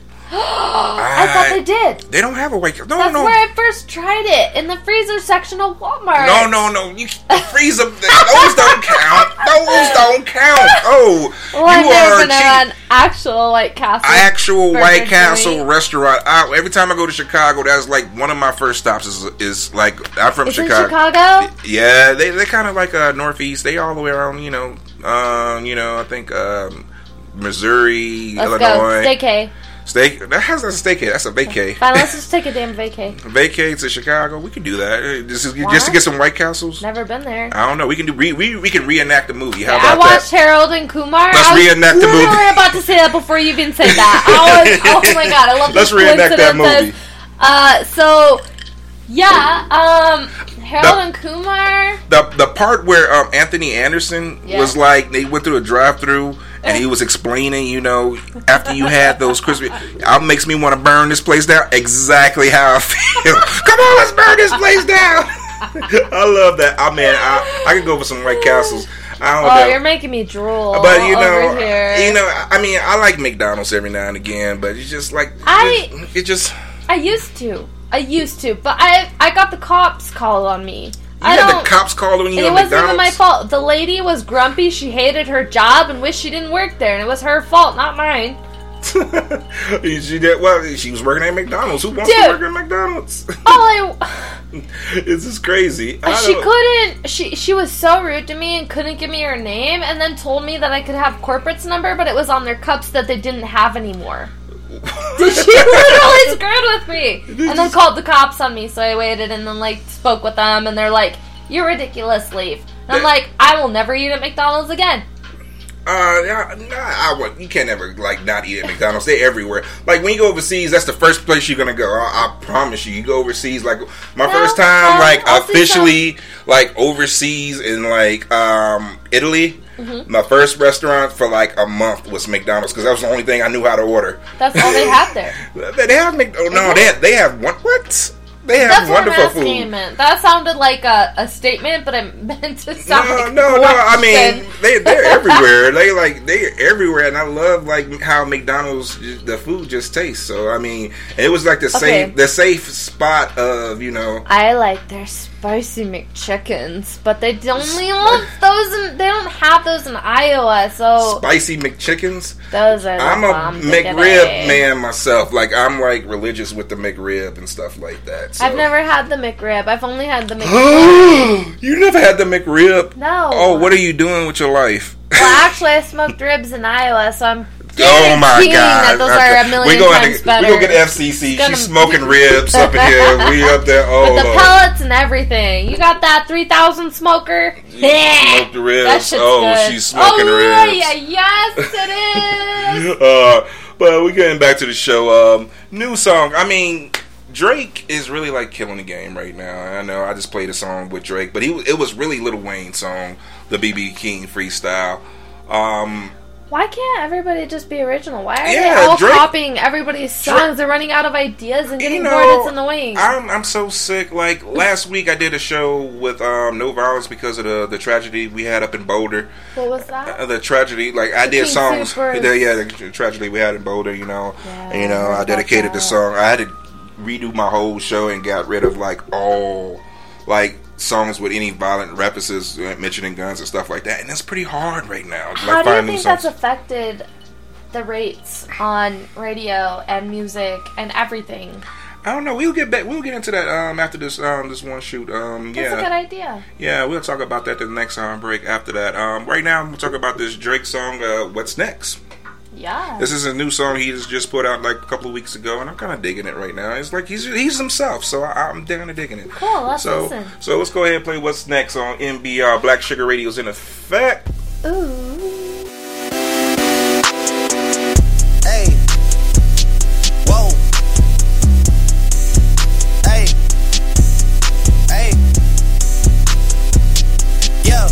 I thought they did. They don't have a White Castle. No, That's no, where I first tried it in the freezer section of Walmart. no, no, no. You freeze them. Those don't count. Those don't count. Oh, Well, I've you never are been cheap. to an actual White Castle. Actual burger White Castle joint. restaurant. I, every time I go to Chicago, that's like one of my first stops. Is is like I'm from It's in Chicago. Chicago. Yeah, they they kind of like uh, northeast. They all the way around. You know, um, you know. I think um, Missouri, Let's Illinois. go. Staycay. Steak. That has a staycay. That's a vacay. Fine, let's just take a damn vacay. Vacay to Chicago. We can do that. Uh, Just, just to Why? get some White Castles. Never been there. I don't know. We can do. We we, we can reenact the movie. How I about watched that? Harold and Kumar. Let's I was reenact the literally movie. about to say that before you even said that. I was, oh my god, I love Let's these reenact that coincidences. movie. Uh, so yeah, um, Harold The- and Kumar. The the part where um, Anthony Anderson Yeah. was like they went through a drive-through and he was explaining, you know, after you had those crispy, it makes me want to burn this place down. Exactly how I feel. Come on, let's burn this place down. I love that. I mean, I I could go for some White Castles. I don't Oh, know. you're making me drool. But you know, over here. you know, I mean, I like McDonald's every now and again, but it's just like I- it, it just. I used to. I used to, but I I got the cops called on me. You I had don't. the cops calling you It at wasn't McDonald's. even my fault. The lady was grumpy. She hated her job and wished she didn't work there, and it was her fault, not mine. she did well. She was working at McDonald's. Who wants Dude. to work at McDonald's? All I. This is crazy. I She don't- couldn't. She she was so rude to me and couldn't give me her name, and then told me that I could have corporate's number, but it was on their cups that they didn't have anymore. She literally screwed with me, and then called the cops on me. So I waited and then like spoke with them, and they're like, "You're ridiculous. Leave." And I'm like, "I will never eat at McDonald's again." Uh, yeah, nah, I would. You can't ever like not eat at McDonald's. They're everywhere. Like when you go overseas, that's the first place you're gonna go. I, I promise you. You go overseas. Like my Well, first time, um, like I'll see officially, like overseas in like um Italy. Mhm. My first restaurant for like a month was McDonald's because that was the only thing I knew how to order. That's all they have there. They have Mc. Oh, no, they have, they have one. What? They have That's wonderful what I'm asking food. Meant. That sounded like a, a statement, but it meant to sound No, like no, a no. I mean, question. they they're everywhere. They like they're everywhere, and I love like how McDonald's the food just tastes. So I mean, it was like the Okay. safe the safe spot of you know. I like their spicy McChickens, but they don't only have those. In, they don't have those in Iowa, so Spicy McChickens. those are. The I'm a bomb McRib diggity. man myself. Like I'm like religious with the McRib and stuff like that. So. I've never had the McRib. I've only had the McRib. You never had the McRib? No. Oh, what are you doing with your life? Well, actually, I smoked ribs in Iowa, so I'm. Oh my guaranteeing God! That those Okay. are a million we going times to, better. We gonna get F C C. It's gonna- She's smoking ribs up in here. We up there. Oh, With the Lord. pellets and everything. You got that three thousand smoker? Yeah. Smoked the ribs. That shit's Oh, good. she's smoking oh, ribs. Yeah, yes, it is. uh, but we getting back to the show. Um, new song. I mean, Drake is really like killing the game right now. I know. I just played a song with Drake, but he it was really Lil Wayne's song, the B B King freestyle. Um, Why can't everybody just be original? Why are Yeah, they all Drake- copying everybody's songs? They're running out of ideas and getting You know, bored. It's annoying. I'm I'm so sick. Like last week, I did a show with um, No Violence because of the the tragedy we had up in Boulder. What was that? Uh, the tragedy, like I The did King songs. Supers. The, yeah, the tragedy we had in Boulder. You know, Yeah, and, you know, I I heard dedicated about the that. song. I had to redo my whole show and got rid of like all like songs with any violent references, uh, mentioning guns and stuff like that. And that's pretty hard right now. How like do you finding think songs. that's affected the rates on radio and music and everything? I don't know. We'll get back. We'll get into that um, after this um, this one shoot. Um, That's yeah. a good idea. Yeah, we'll talk about that the next um, break after that. Um, right now, we'll talk about this Drake song, uh, What's Next? Yeah. This is a new song he just put out like a couple of weeks ago, and I'm kind of digging it right now. It's like he's he's himself, so I, I'm down to digging it. Cool, let's so, listen. So let's go ahead and play What's Next on M B R. Black Sugar Radio's in effect. Ooh. Hey. Whoa. Hey. Hey. Yeah.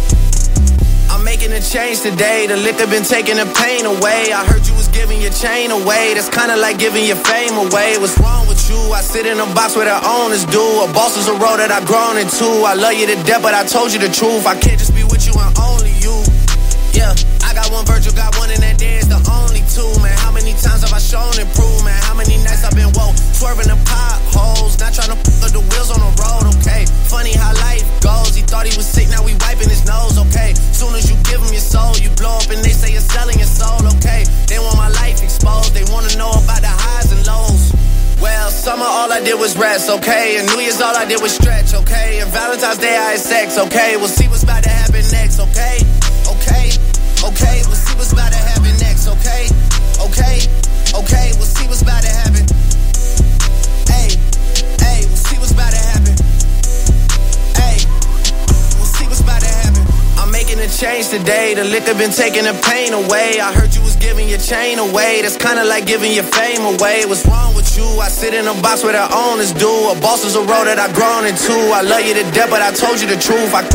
I'm making a change today. The liquor been taking the pain away. I heard you was giving your chain away. That's kinda like giving your fame away. What's wrong with you? I sit in a box where the owners do. A boss is a role that I've grown into. I love you to death, but I told you the truth. I can't just be with you and only you. Yeah, I got one Virgil, got one in that there is the only two, man. How many times have I shown and proved, man? How many nights I've been woke, swerving the potholes, not trying to put the wheels on the road, okay? Funny how life goes, he thought he was sick, now we wiping his nose, okay? Soon as you give him your soul, you blow up and they say you're selling your soul, okay? They want my life exposed, they wanna know about the highs and lows. Well, summer all I did was rest, okay? And New Year's all I did was stretch, okay? And Valentine's Day I had sex, okay? We'll see what's about to happen next, okay? Okay, okay, we'll see what's about to happen next, okay? Okay, okay, we'll see what's about to happen. Hey, hey, we'll see what's about to happen. Hey, we'll see what's about to happen. I'm making a change today. The liquor been taking the pain away. I heard you was giving your chain away. That's kinda like giving your fame away. What's wrong with you? I sit in a box where the owners do. A boss is a role that I've grown into. I love you to death, but I told you the truth. I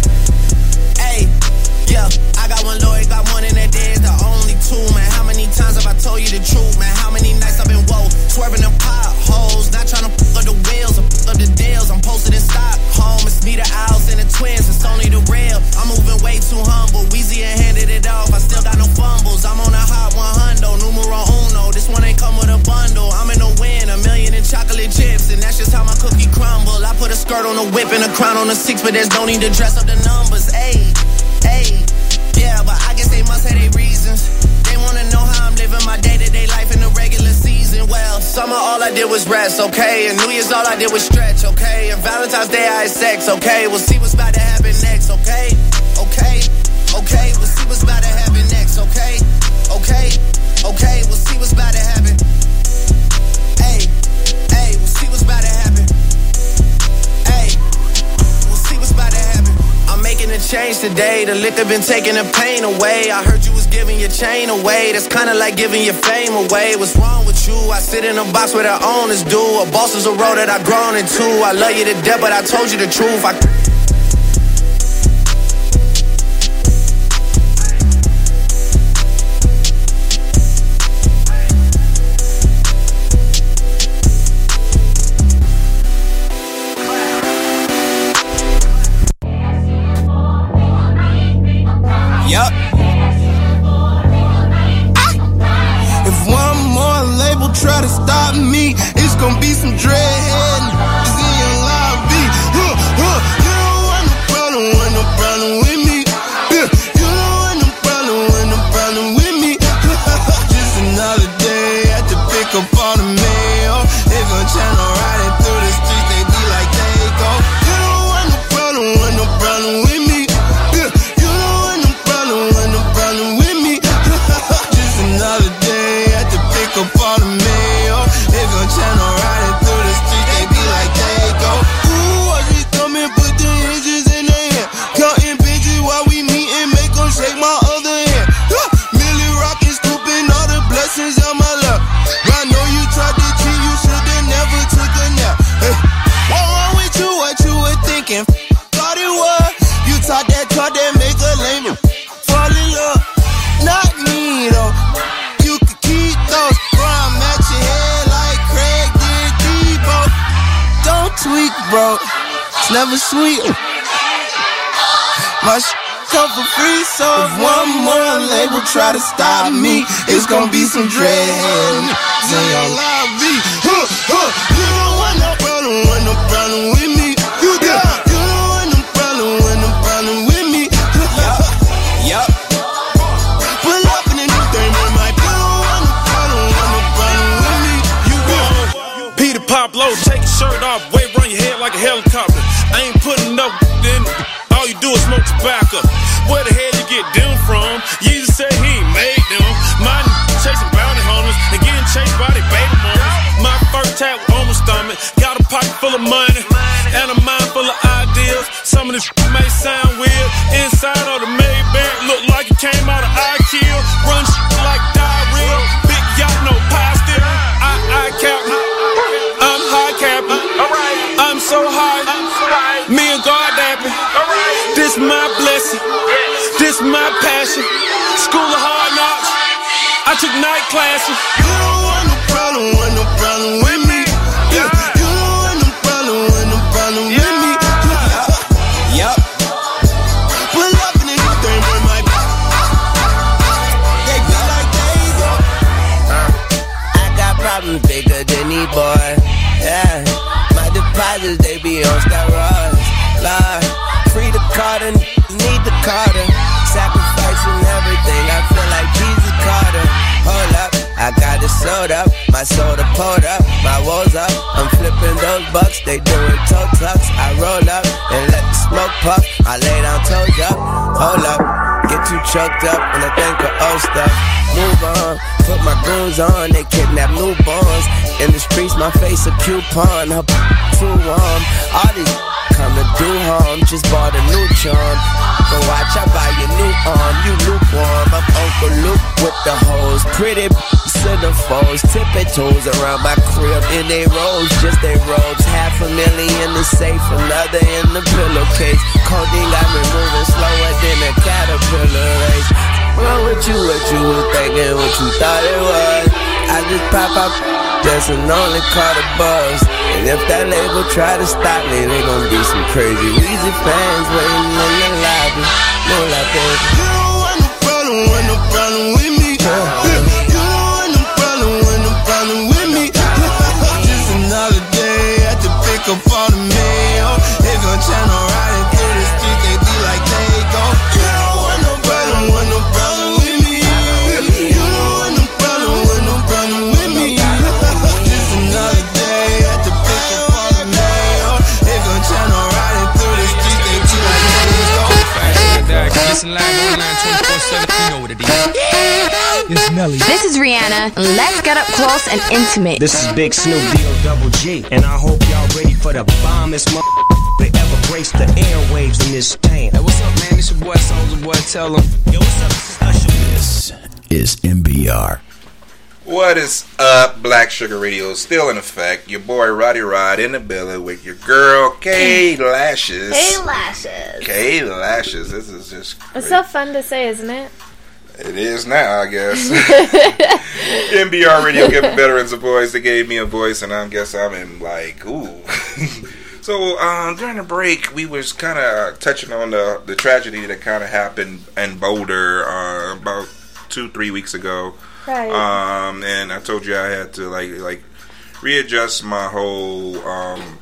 Hey, yeah, I got one lawyer, got one in that there is the only two, man. How many times have I told you the truth, man? How many nights I've been woke, swerving the potholes, not trying to put up the wheels or put up the deals. I'm posted in Stockholm, it's me, the Owls, and the twins, it's only the real. I'm moving way too humble, Weezy and handed it off, I still got no fumbles. I'm on a hot one hundred, numero uno, this one ain't come with a bundle. I'm in the win, a million in chocolate chips, and that's just how my cookie crumble. I put a skirt on a whip and a crown on a six, but there's no need to dress up the numbers, ayy. Hey, yeah, but I guess they must have their reasons. They wanna know how I'm living my day-to-day life in the regular season. Well, summer all I did was rest, okay? And New Year's all I did was stretch, okay? And Valentine's Day I had sex, okay? We'll see what's about to happen next, okay? Okay, okay, we'll see what's about to happen next, okay? Okay, okay, we'll see what's about to happen. Hey, hey, we'll see what's about to happen. Hey, we'll see what's about to happen. I'm making a change today. The liquor been taking the pain away. I heard you was giving your chain away. That's kinda like giving your fame away. What's wrong with you? I sit in a box where the owners do. A boss is a role that I've grown into. I love you to death, but I told you the truth. I stop me, it's gonna be some dreadhead. It's in your lobby. Huh, huh. You don't want no problem, want no problem with me. Yeah. You don't want no problem, want no problem with me. Just another day at the pick up all the mail. They gon' channel riding through the streets, they be like they go. You don't want no problem, want no problem with me. Yeah. You don't want no problem, want no problem with me. Just another day at the pick up all the mail. They gon' channel riding through the streets, they be like they go. Ooh, I just come and put the hinges in their hand. Counting bitches while we meet and make them shake my other hand. Huh. Millie rockin', scooping all the blessings on my lap. I know you tried to cheat, you should've never took a nap. Hey, what wrong with you, what you were thinking? Thought it was, you taught that talk that make a lame fall in love. Not me though, you could keep those. Bro, I'm at your head like Craig did Debo. Don't tweak, bro, it's never sweet. My sh- come for free, so if one more label try to stop me, it's gonna be some dreadhead. In your lobby. Huh, huh. You don't want no problem, want no problem with me. You do. You don't want no problem, want no problem with me. Yup, yup. Pull up in a new thing with my. You don't want no problem, want no problem with me. You go. Peter Pablo, take your shirt off, wave around your head like a helicopter. I ain't putting up in. All you do is smoke tobacco. Where the hell you get them from? Jesus said he ain't made them. My n- chasing bounty hunters and getting chased by their baby mamas. My first tap on my stomach. Got a pocket full of money and a mind full of ideas. Some of this may sound weird. Inside of the Maybach look like it came out of I-Kill. Run like diarrhea. Big yacht, no pie still. I, I cap. I'm high capping. I'm so high. Me and God dapping. This my blessing, this my passion. School of hard knocks, I took night classes. You don't want no problem, want no problem with me. Yeah. You don't want no problem, want no problem with me. Yup. Pull up in a new thing with my. They feel like they go. Uh, I got problems bigger than these boys. Yeah, my deposits they be on steroids. Lord. Free the Carter, need the Carter. Sacrificing everything, I feel like Jesus Carter. Hold up, I got it sold up. My soda pulled up, my woes up. I'm flipping those bucks, they doing toe tucks. I roll up and let the smoke puff. I lay down toes up, hold up. Get too choked up when I think of old stuff. Move on, put my goons on. They kidnap newborns. In the streets, my face a coupon. Her too warm, all these come to do harm, just bought a new charm. So watch, I buy your new arm, you lukewarm. I'm Uncle Luke with the hoes, pretty centerfolds, tipping toes around my crib in they robes, just they robes. Half a million in the safe, another in the pillowcase. Codeine got me moving slower than a caterpillar race. What with you, what you was thinking, what you thought it was? I just pop up, just an only caught a buzz. And if that label try to stop me, they gon' be some crazy Weezy fans waiting in the lobby. No like that. You don't want no problem, want no problem with me. Yeah. You don't want no problem, want no problem with me. Just another day at the pick up all the mail. They gon' channel riding through the streets, they be like they go. You don't want no problem, want no problem with me. You don't want no problem, want no problem with me. Just another day at the pick up all the mail. They gon' channel riding through the streets, they be like they go. Listen live online twenty-four seven, you know what it is. It's Nelly. This is Rihanna. Let's get up close and intimate. This is Big Snoop D O Double G, and I hope y'all ready for the bombest mother that ever graced the airwaves in this town. Hey, what's up, man? It's your boy Soulja Boy. Tell him. Yo, what's up? This is This is M B R. What is up? Black Sugar Radio still in effect. Your boy Roddy Rod in the building with your girl K Lashes. Hey, Lashes. K Lashes. This is just crazy. It's so fun to say, isn't it? It is now, I guess. M B R Radio giving veterans a voice. They gave me a voice, and I guess I'm in like, ooh. So um, during the break, we was kind of touching on the the tragedy that kind of happened in Boulder uh, about two, three weeks ago. Right. Um, and I told you I had to like like readjust my whole um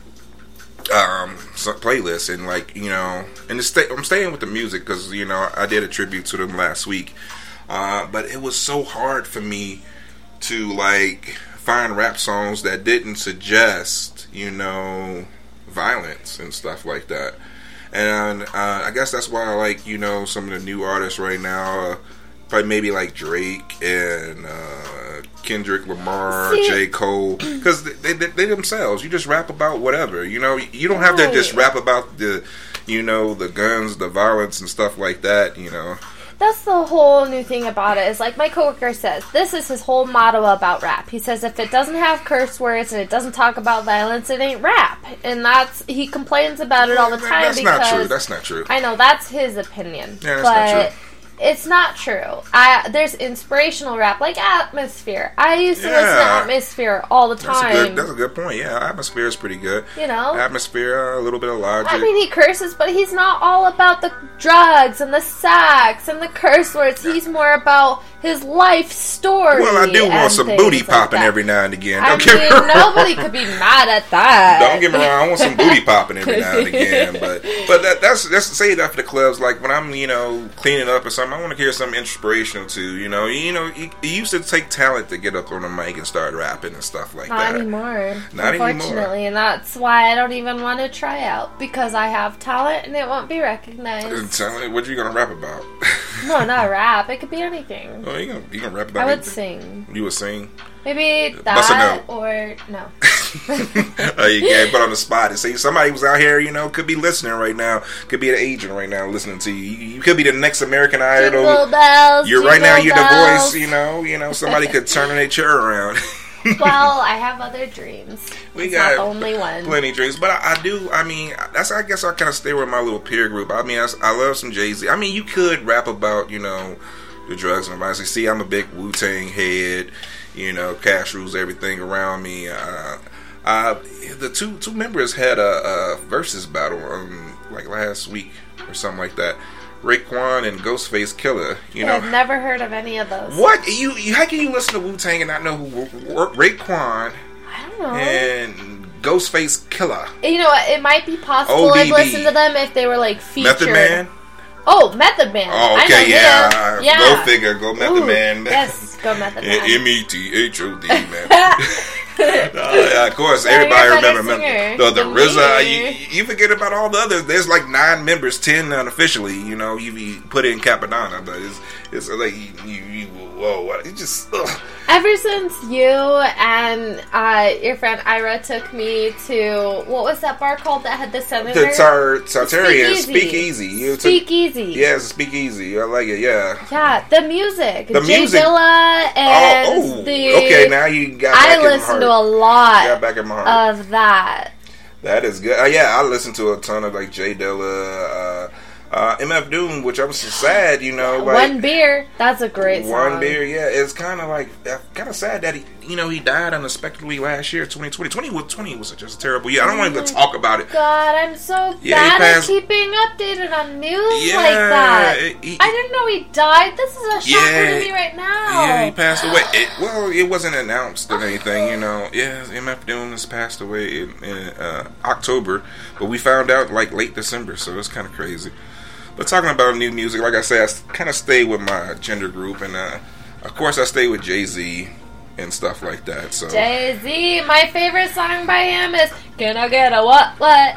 um playlist and like you know and to stay, I'm staying with the music because you know I did a tribute to them last week. Uh, but it was so hard for me to like find rap songs that didn't suggest, you know, violence and stuff like that. And uh, I guess that's why I like, you know, some of the new artists right now, uh, probably maybe like Drake and uh, Kendrick Lamar, See? J. Cole, because they, they, they themselves, you just rap about whatever, you know, you don't have right. to just rap about the, you know, the guns, the violence and stuff like that, you know. That's the whole new thing about it, is like my coworker says, this is his whole motto about rap. He says if it doesn't have curse words and it doesn't talk about violence, it ain't rap. And that's, he complains about it all the time. That's because, not true. That's not true. I know, that's his opinion. Yeah, that's but not true. It's not true. I there's inspirational rap like Atmosphere. I used to Yeah. listen to Atmosphere all the time. That's a good, that's a good point. Yeah, Atmosphere is pretty good. You know? Atmosphere, a little bit of Logic. I mean, he curses, but he's not all about the drugs and the sex and the curse words. He's more about his life story. Well, I do want and some things booty like popping that. every now and again. I Don't get me mean, wrong. nobody could be mad at that. Don't get me wrong. I want some booty popping every now and again, but but that, that's that's to say that for the clubs. Like when I'm you know cleaning up or something, I want to hear something inspirational too. You know, you know, it, it used to take talent to get up on the mic and start rapping and stuff like Not that. anymore. Not unfortunately, anymore. and that's why I don't even want to try out, because I have talent and it won't be recognized. Talent? What you gonna rap about? No, not rap. It could be anything. Oh, you gonna you gonna rap about? I would anything? sing. You would sing? Maybe Bust a that note. or no. Oh, you get put on the spot and say somebody was out here, you know, could be listening right now, could be an agent right now listening to you. You, you could be the next American Idol. Jingle bells, You're right now. You're jingle the bells. voice. You know. You know. Somebody could turn their chair around. Well, I have other dreams. We it's got not the only one. plenty of dreams, but I, I do. I mean, that's. I guess I kind of stay with my little peer group. I mean, I, I love some Jay-Z. I mean, you could rap about, you know, the drugs and violence. See, I'm a big Wu-Tang head. You know, cash rules everything around me. Uh, uh, the two two members had a, a versus battle um, like last week or something like that. Raekwon and Ghostface Killer. You know, I've never heard of any of those. what you, you how can you listen to Wu-Tang and not know who Raekwon I don't know. and Ghostface Killer? You know what? It might be possible O D B. I'd listen to them if they were like featured. Method Man. Oh, Method Man. Oh, I okay, know yeah. him. Yeah. Go figure. Go Method Ooh, Man. Yes, go Method Man. M E T H O D, man. No, yeah, of course, Well, everybody you're a better remember. singer No, the than R Z A. me. You, you forget about all the others. There's like nine members, ten unofficially. You know, you, you put in Capadonna, but it's it's like you, you, you whoa, what? It just. Ugh. Ever since you and uh, your friend Ira took me to, what was that bar called that had the senator? The tar, Tartarian Speakeasy. Speakeasy. You took- Speakeasy. Yeah, it's a Speakeasy. I like it. Yeah. Yeah, the music. The Jay music. Dilla and Oh, oh, the. okay, now you got back I in my listened to heart. a lot Got back in my heart. of that. That is good. Uh, yeah, I listened to a ton of like Jay Dilla, uh, uh, M F Doom, which I was so sad, you know. Like, One beer. That's a great song. One beer, yeah. It's kind of like kind of sad that he, you know, he died unexpectedly last year, twenty twenty. twenty was twenty was just a terrible year. I don't want to even talk about it. God, I'm so Yeah, he bad passed- at keeping updated on news Yeah, like that. he- I didn't know he died. This is a shocker Yeah. to me right now. Yeah, he passed away. It, well, it wasn't announced or anything, you know. Yeah, M F Doom has passed away in, in uh, October, but we found out like late December, so it's kind of crazy. But talking about new music, like I said, I kind of stay with my gender group, and uh, of course I stay with Jay-Z and stuff like that. So Jay-Z, my favorite song by him is "Can I Get a What What."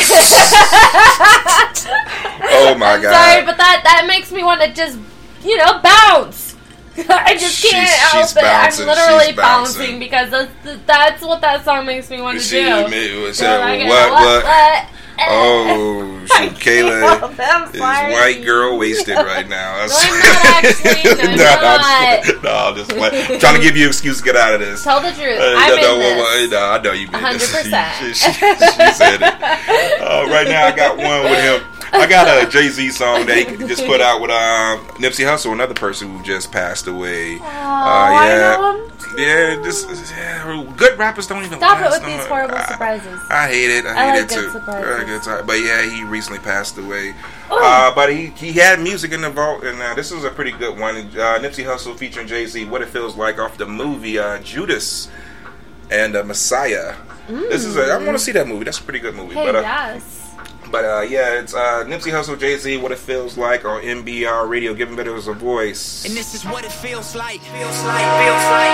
oh my I'm god! sorry, but that that makes me want to just, you know, bounce. I just can't She's- help she's it. bouncing, I'm literally she's bouncing. bouncing because that's, that's what that song makes me want to She do. made- was Can that I get what- a what? what? Oh, shoot, Kayla help it, I'm is sorry. white girl wasted right now. No, I'm not actually. No, I'm no, not. I'm just, no, I'm just playing. Trying to give you an excuse to get out of this. Tell the truth. Uh, I'm no, in no, this. well, no, I know you mean one hundred this. percent. She, she, she said it. Uh, right now, I got one with him. I got a Jay-Z song that he just put out with um, Nipsey Hussle, another person who just passed away. Oh, uh, yeah. I know him. Yeah, just yeah, good rappers don't even Stop last it with no these more. horrible I, surprises. I hate it. I, I hate like it good too. surprises. Uh, good time. But yeah, he recently passed away. Uh, but he, he had music in the vault, and uh, this is a pretty good one. Uh, Nipsey Hussle featuring Jay-Z, What It Feels Like, off the movie uh, Judas and uh, Messiah. Mm. This is a, I want to see that movie. That's a pretty good movie. Hey, but, uh, yes. But uh, yeah, it's uh, Nipsey Hussle, Jay-Z, What It Feels Like on M B R Radio, giving videos a voice. And this is what it feels like. Feels like. Feels like.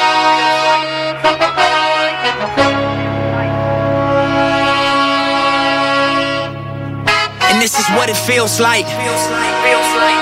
And this is what it feels like. Feels like. Feels like.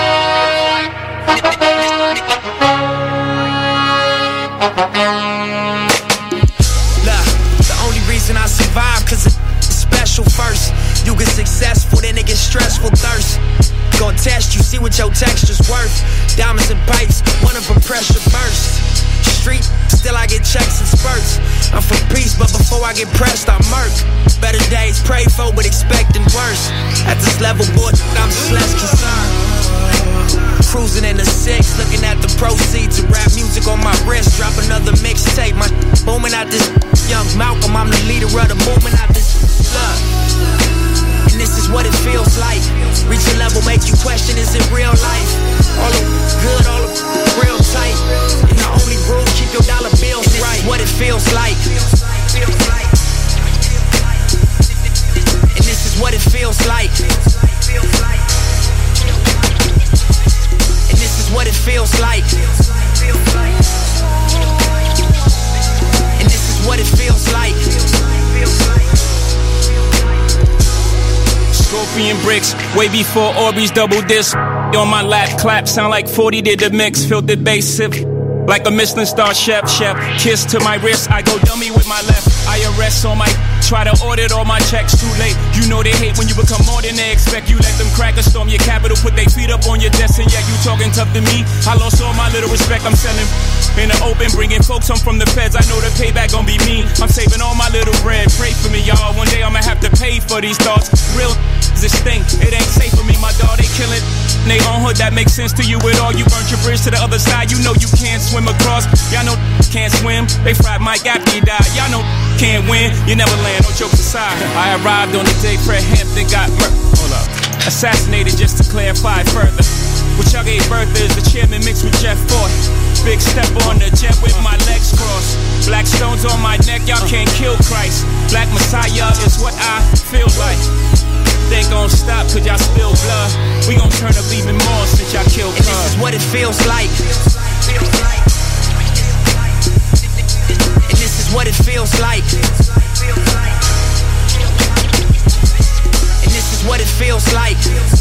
Look, the only reason I survive, cause it's special first. You get successful, then it gets stressful. Thirst gonna test you, see what your texture's worth. Diamonds and pipes, one of them pressure burst. Street, still I get checks and spurts. I'm for peace, but before I get pressed, I murk. Better days pray for, but expecting worse. At this level, boy, I'm just less concerned. Cruising in the six, looking at the proceeds of rap music on my wrist. Drop another mixtape, my booming out this young Malcolm. I'm the leader of the movement out this love. And this is what it feels like. Reach a level, make you question, is it real life? All of good, all of real tight. And the only rule, keep your dollar bills right. What it feels like. And this is what it feels like. And this is what it feels like. And this is what it feels like. Scorpion bricks, way before Orbeez double disc. On my lap, clap, sound like forty did the mix. Filtered bass, sip like a Michelin star chef, chef. Kiss to my wrist, I go dummy with my left. I arrest on my, try to audit all my checks, too late. You know they hate when you become more than they expect. You let them crack a storm your capital, put their feet up on your desk, and yet you talking tough to me. I lost all my little respect, I'm selling in the open, bringing folks home from the feds. I know the payback gon' be mean. I'm saving all my little bread, pray for me, y'all. One day I'ma have to pay for these thoughts. Real this thing, it ain't safe for me, my dog, they kill it. They own hood, that makes sense to you at all. You burnt your bridge to the other side, you know you can't swim across. Y'all know can't swim, they fried Mike after he died. Y'all know can't win, you never land, no jokes aside. I arrived on the day Fred Hampton got murdered. Hold up, assassinated, just to clarify further. What y'all gave birth is the chairman mixed with Jeff Ford. Big step on the jet with my legs crossed. Black stones on my neck, y'all can't kill Christ. Black Messiah is what I feel like. They gon' stop cause y'all spill blood. We gon' turn up even more since y'all killed Cuz. And this is what it feels like. And this is what it feels like. And this is what it feels like.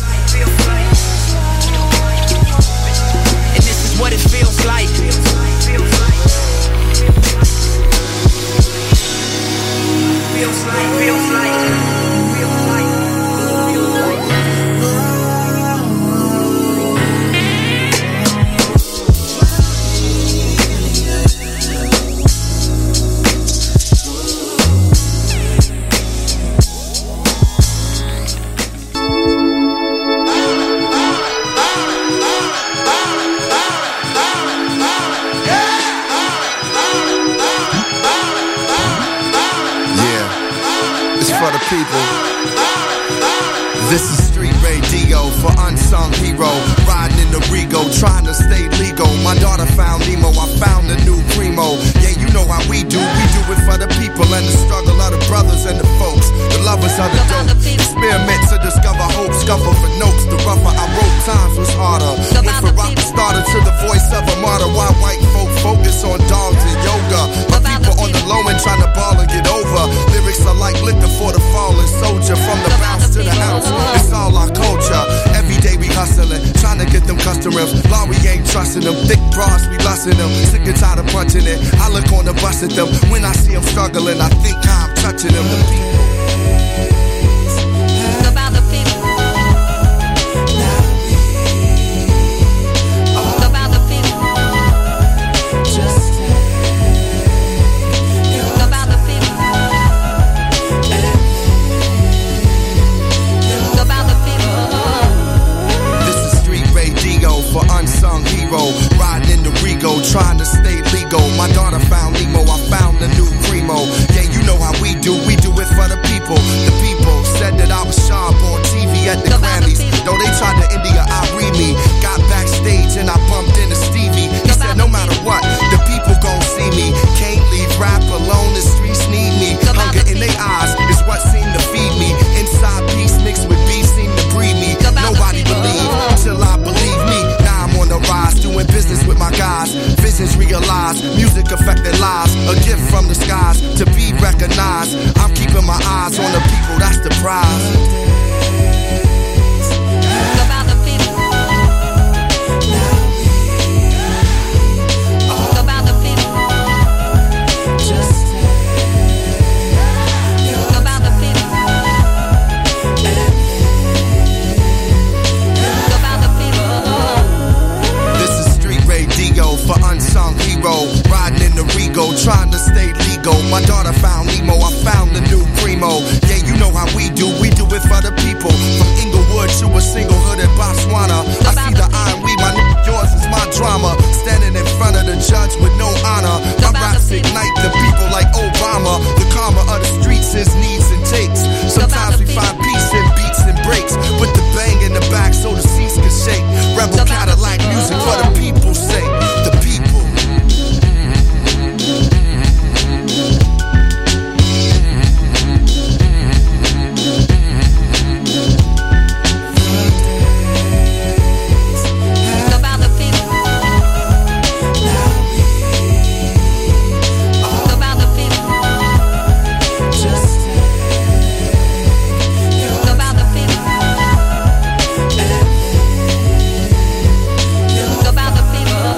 And this is what it feels like. Feels like, feels like. People. This is street radio for unsung hero. Riding in the Rego, trying to stay legal. My daughter found Nemo, I found the new primo. Yeah, you know how we do. We do it for the people and the struggle of the brothers and the folks. The lovers of the dope. Experiment to discover hope. Scuffle for notes. The rougher I wrote, times was harder. Went from rock starter to the voice of a martyr. Why white folk focus on dogs and yoga? My people on the low end trying to ball and get over. Lyrics are like liquor for the fallen soldier. From the bounce to the house, it's all our culture. Every day we hustling, trying to get them customers. Law, we ain't trusting them. Thick bras, we lusting them. Sick and tired of punching it. I look on the bus at them. When I see them struggling, I think how I'm touching them. The people. About the people. About the people. Just about the people. About skies to be recognized. I'm keeping my eyes on the people, that's the prize. About the people. About the people. Just about the people. About the people. This is street radio for unsung hero. Riding in the Rego, trying to stay legal. My daughter found Nemo, I found the new Primo. Yeah, you know how we do, we do it for the people. From Inglewood to a single hood in Botswana. I see the iron weed, my n- yours is my drama. Standing in front of the judge with no honor. My raps ignite the people like Obama. The karma of the streets is needs and takes. Sometimes we find peace in beats and breaks. Put the bang in the back so the seats can shake. Rebel Cadillac music for the people's sake. The people. About the people. About the people. Just about the people. About the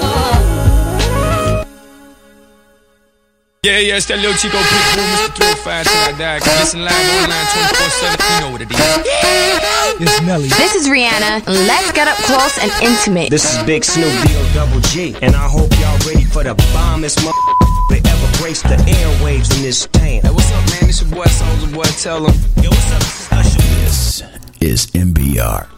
people. Yeah, yeah, it's that little Chico Pitbull, Mister three oh five till I die. Can listen live online twenty-four seven. You know what it is. It's Nelly. This is Rihanna. Let's get up close and intimate. This is Big Snoop D O Double G, and I hope y'all ready for the bombest mother that ever graced the airwaves in this town. Hey, what's up, man? It's your boy Soulja Boy. Tell them. Yo, what's up? This is M B R.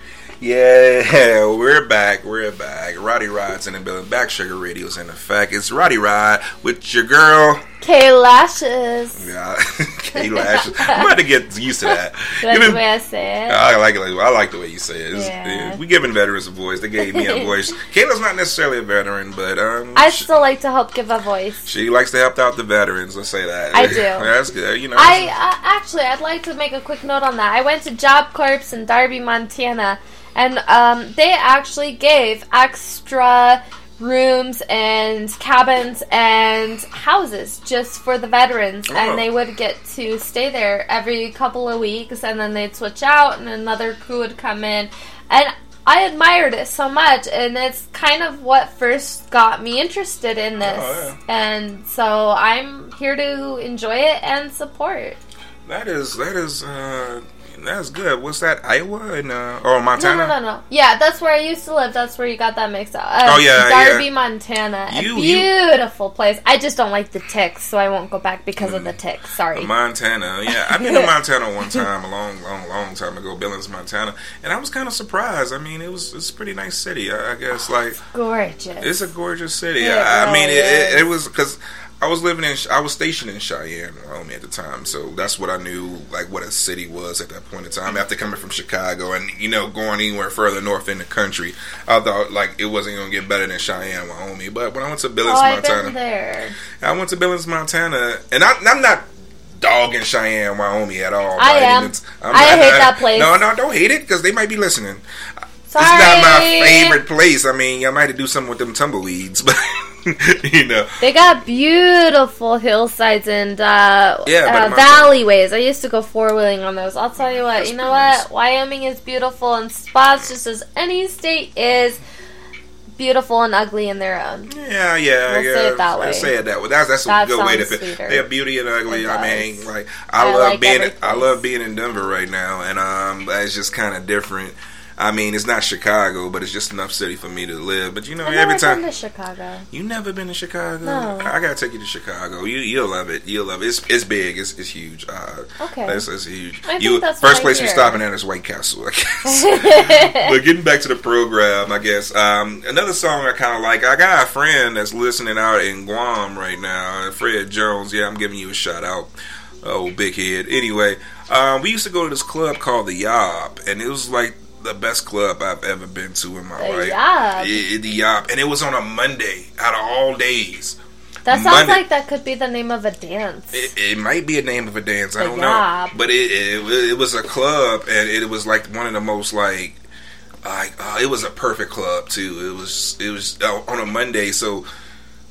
Yeah, we're back. We're back. Roddy Rod's in the building. Back Sugar Radio's in effect. It's Roddy Rod with your girl. K Lashes. Yeah, K Lashes. I'm about to get used to that. That's Giving- the way I say it. I like it. I like the way you say it. It's- Yeah. it- We giving veterans a voice. They gave me a voice. Kayla's not necessarily a veteran, but um, I she, still like to help give a voice. she likes to help out the veterans. Let's say that. I do. That's good. You know. I uh, actually, I'd like to make a quick note on that. I went to Job Corps in Darby, Montana, and um, they actually gave extra rooms and cabins and houses just for the veterans, Oh. and they would get to stay there every couple of weeks, and then they'd switch out, and another crew would come in, and I admired it so much, and it's kind of what first got me interested in this, Oh, and so I'm here to enjoy it and support. That is that is uh, that's good. What's that? Iowa and uh, or Montana? No, no, no, no. Yeah, that's where I used to live. That's where you got that mixed up. Uh, Oh, yeah, Darby, yeah. Montana. You- a you- beautiful place. I just don't like the ticks, so I won't go back because of the ticks. Sorry. Montana, yeah, I've been to Montana one time, a long, long, long time ago, Billings, Montana, and I was kind of surprised. I mean, it was it's a pretty nice city. I, I guess like Gorgeous. it's a gorgeous city. It I, I mean, really it, it, is. it was because I was living in, I was stationed in Cheyenne, Wyoming at the time, so that's what I knew, like what a city was at that point in time. After coming from Chicago and you know going anywhere further north in the country, I thought like it wasn't gonna get better than Cheyenne, Wyoming. But when I went to Billings, Oh, I've Montana, been there. I went to Billings, Montana, and I, I'm not dogging Cheyenne, Wyoming at all. I by any am. means. I hate that place. No, no, don't hate it because they might be listening. Sorry. It's not my favorite place. I mean, I might have to do something with them tumbleweeds, but you know. They got beautiful hillsides and uh, Yeah, but uh, my- valleyways. I used to go four wheeling on those. I'll tell you what. You know what? Wyoming is beautiful, and spots just as any state is beautiful and ugly in their own. Yeah, yeah, We'll yeah. say it that way. Let's say it that way. That's that's a That good way to sounds fit. sweeter. They have beauty and ugly. It I does. mean, like I, I love like being every I love being in Denver right now, and um, it's just kind of different. I mean, it's not Chicago, but it's just enough city for me to live. But you know, I've every never time been to Chicago. you never been to Chicago, No. I gotta take you to Chicago. You you'll love it. You'll love it. It's it's big. It's it's huge. Uh, Okay. it's, it's huge. I think you that's first what I place you're hear. stopping at is White Castle, I guess. But getting back to the program, I guess um, another song I kind of like. I got a friend that's listening out in Guam right now, Fred Jones. Yeah, I'm giving you a shout out. Oh, big head. Anyway, um, we used to go to this club called the Yob, and it was like the best club I've ever been to in my The life. Yob? Yeah, the Yob, and it was on a Monday out of all days. That sounds Monday. like that could be the name of a dance. It, it might be a name of a dance. I The don't Yob. know, but it, it it was a club, and it was like one of the most like like uh, it was a perfect club too. It was it was uh, on a Monday, so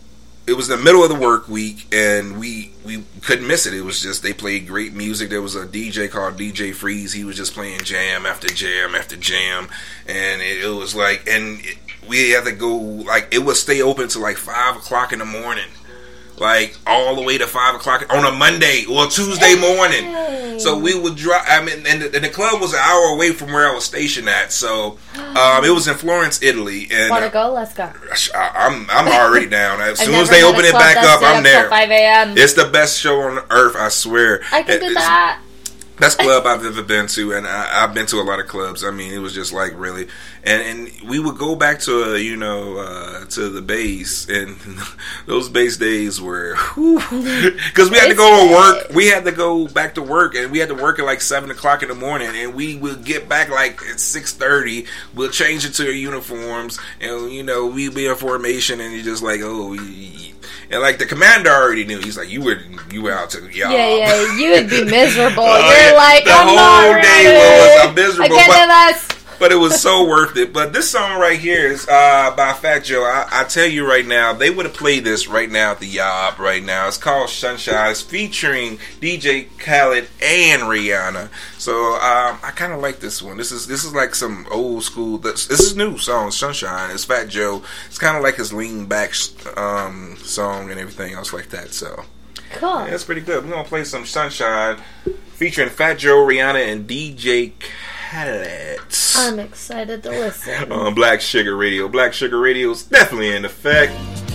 it was the middle of the work week, and we we couldn't miss it. It was just, they played great music. There was a D J called D J Freeze. He was just playing jam after jam after jam, and it, it was like, and it, we had to go, like, it would stay open till like five o'clock in the morning. Like, all the way to five o'clock on a Monday or Tuesday morning. So we would drive, I mean, and the, and the club was an hour away from where I was stationed at. So um, it was in Florence, Italy. And Want to go? Let's go. I, I'm I'm already down. As soon as they open it back up, I'm there. five a.m. It's the best show on earth, I swear. I can do it's, that. Best club I've ever been to, and I, I've been to a lot of clubs. I mean, it was just like really, and and we would go back to uh, you know uh, to the base, and those base days were because we had to go to work. We had to go back to work, and we had to work at like seven o'clock in the morning, and we would get back like at six thirty. We'll change into our uniforms, and you know we'd be in formation, and you're just like, oh. We, And like the commander already knew. He's like, you were you were out to the job. Yeah, yeah, you would be miserable. uh, You're like, the I'm whole not day ready. was miserable. I can't but, do this. But it was so worth it. But this song right here is uh, by Fat Joe. I, I tell you right now, they would have played this right now at the Yob right now. It's called Sunshine. It's featuring D J Khaled and Rihanna. So um, I kind of like this one. This is this is like some old school. This, this is new song, Sunshine. It's Fat Joe. It's kind of like his lean back um, song and everything else like that. So cool. Yeah, it's pretty good. We're gonna play some Sunshine featuring Fat Joe, Rihanna, and D J Khaled. I'm excited to listen. On Black Sugar Radio. Black Sugar Radio is definitely in effect.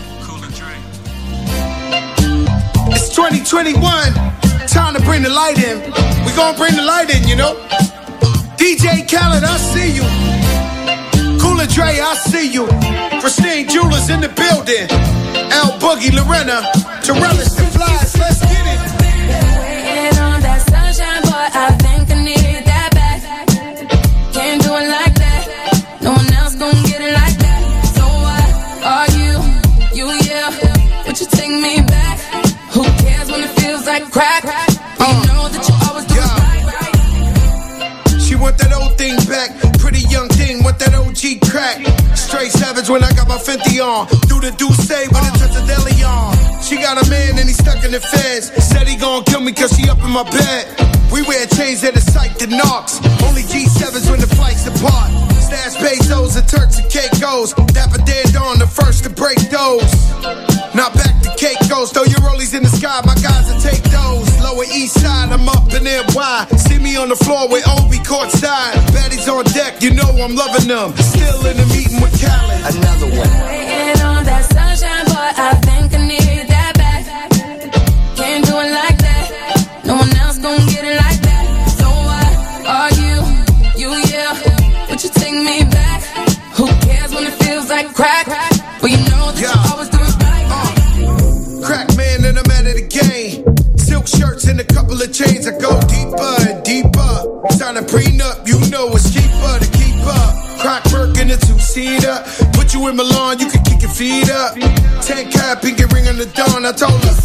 It's twenty twenty-one. Time to bring the light in. We gonna bring the light in, you know. D J Khaled, I see you. Cooler Dre, I see you. Christine Jewelers in the building. L Boogie, Lorena, Torellis, the Flies. Let's get it. Waiting on that sunshine, boy, I think I need that back. Can't do it like that. No one else gonna get it like that. So what are you? You, yeah. Would you take me back? Who cares when it feels like crack? You know that you always do it right. She want that old thing back. Pretty young thing, want that O G crack. Straight savage when I got my Fenty on. Do the do say when it touch a deli on. She got a man and he stuck in the feds. Said he gon' kill me cause she up in my bed. We wear chains that are psyched to knocks. Only G sevens when the flights apart. Stash Bezos and Turks and Caicos. Dapper Dan Dawn, the first to break those. Now back to Caicos. Throw your rollies in the sky, my guys will take those. Lower East Side, I'm up in N Y. See me on the floor with Obi courtside. Baddies on deck, you know I'm loving them. Still in the meeting with Khaled. Another one. Waiting on that sunshine, boy, I think I need that back. Can't do it like that. No one else gon' get it like that. So what are you? You, yeah. Would you take me back? Who cares when it feels like crack? Well, you know that yeah. you always do it right. Uh, crack man and I'm out of the game. Silk shirts and a couple of chains. I go deeper and deeper. Sign a prenup, you know it's cheaper to keep up. Crack work in a two-seater. Put you in Milan, you can kick your feet up. Ten cap, pinky ring on the dawn. I told her.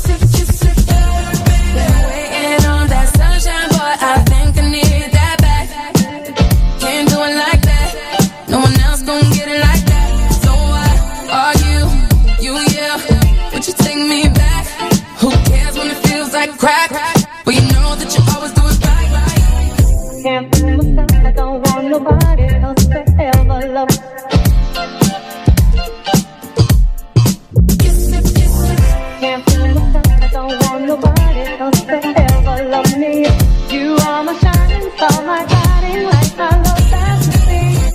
Waiting on that sunshine, boy, I think I need that back. Can't do it like that. No one else gon' get it like that. So what are you? You, yeah. Would you take me back? Who cares when it feels like crack? Well, you know that you always do it right. Can't feel myself, I don't want nobody else to ever love. Can't feel myself, I don't want nobody else to ever love me. You are my shining star, my guiding light, my love fantasy.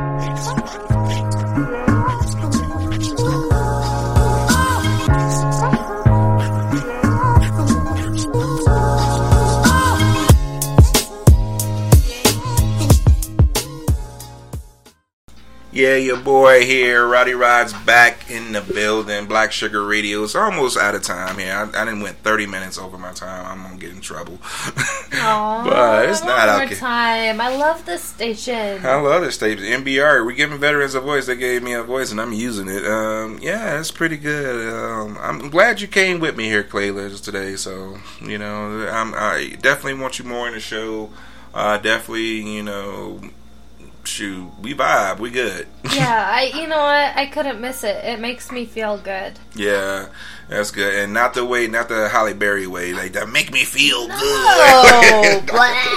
Yeah, your boy here, Roddy Rod's back in the building. Black Sugar Radio. It's almost out of time here. I, I didn't went thirty minutes over my time. I'm gonna get in trouble. Aww, but it's not more okay. time. I love this station. I love this station. N B R. We're giving veterans a voice. They gave me a voice, and I'm using it. Um, yeah, it's pretty good. Um, I'm glad you came with me here, Clayliz, today. So you know, I'm, I definitely want you more in the show. Uh, definitely, you know. shoot, we vibe, we good. Yeah, I you know what? I couldn't miss it. It makes me feel good. Yeah, that's good. And not the way, not the Halle Berry way, like that make me feel No. good. oh,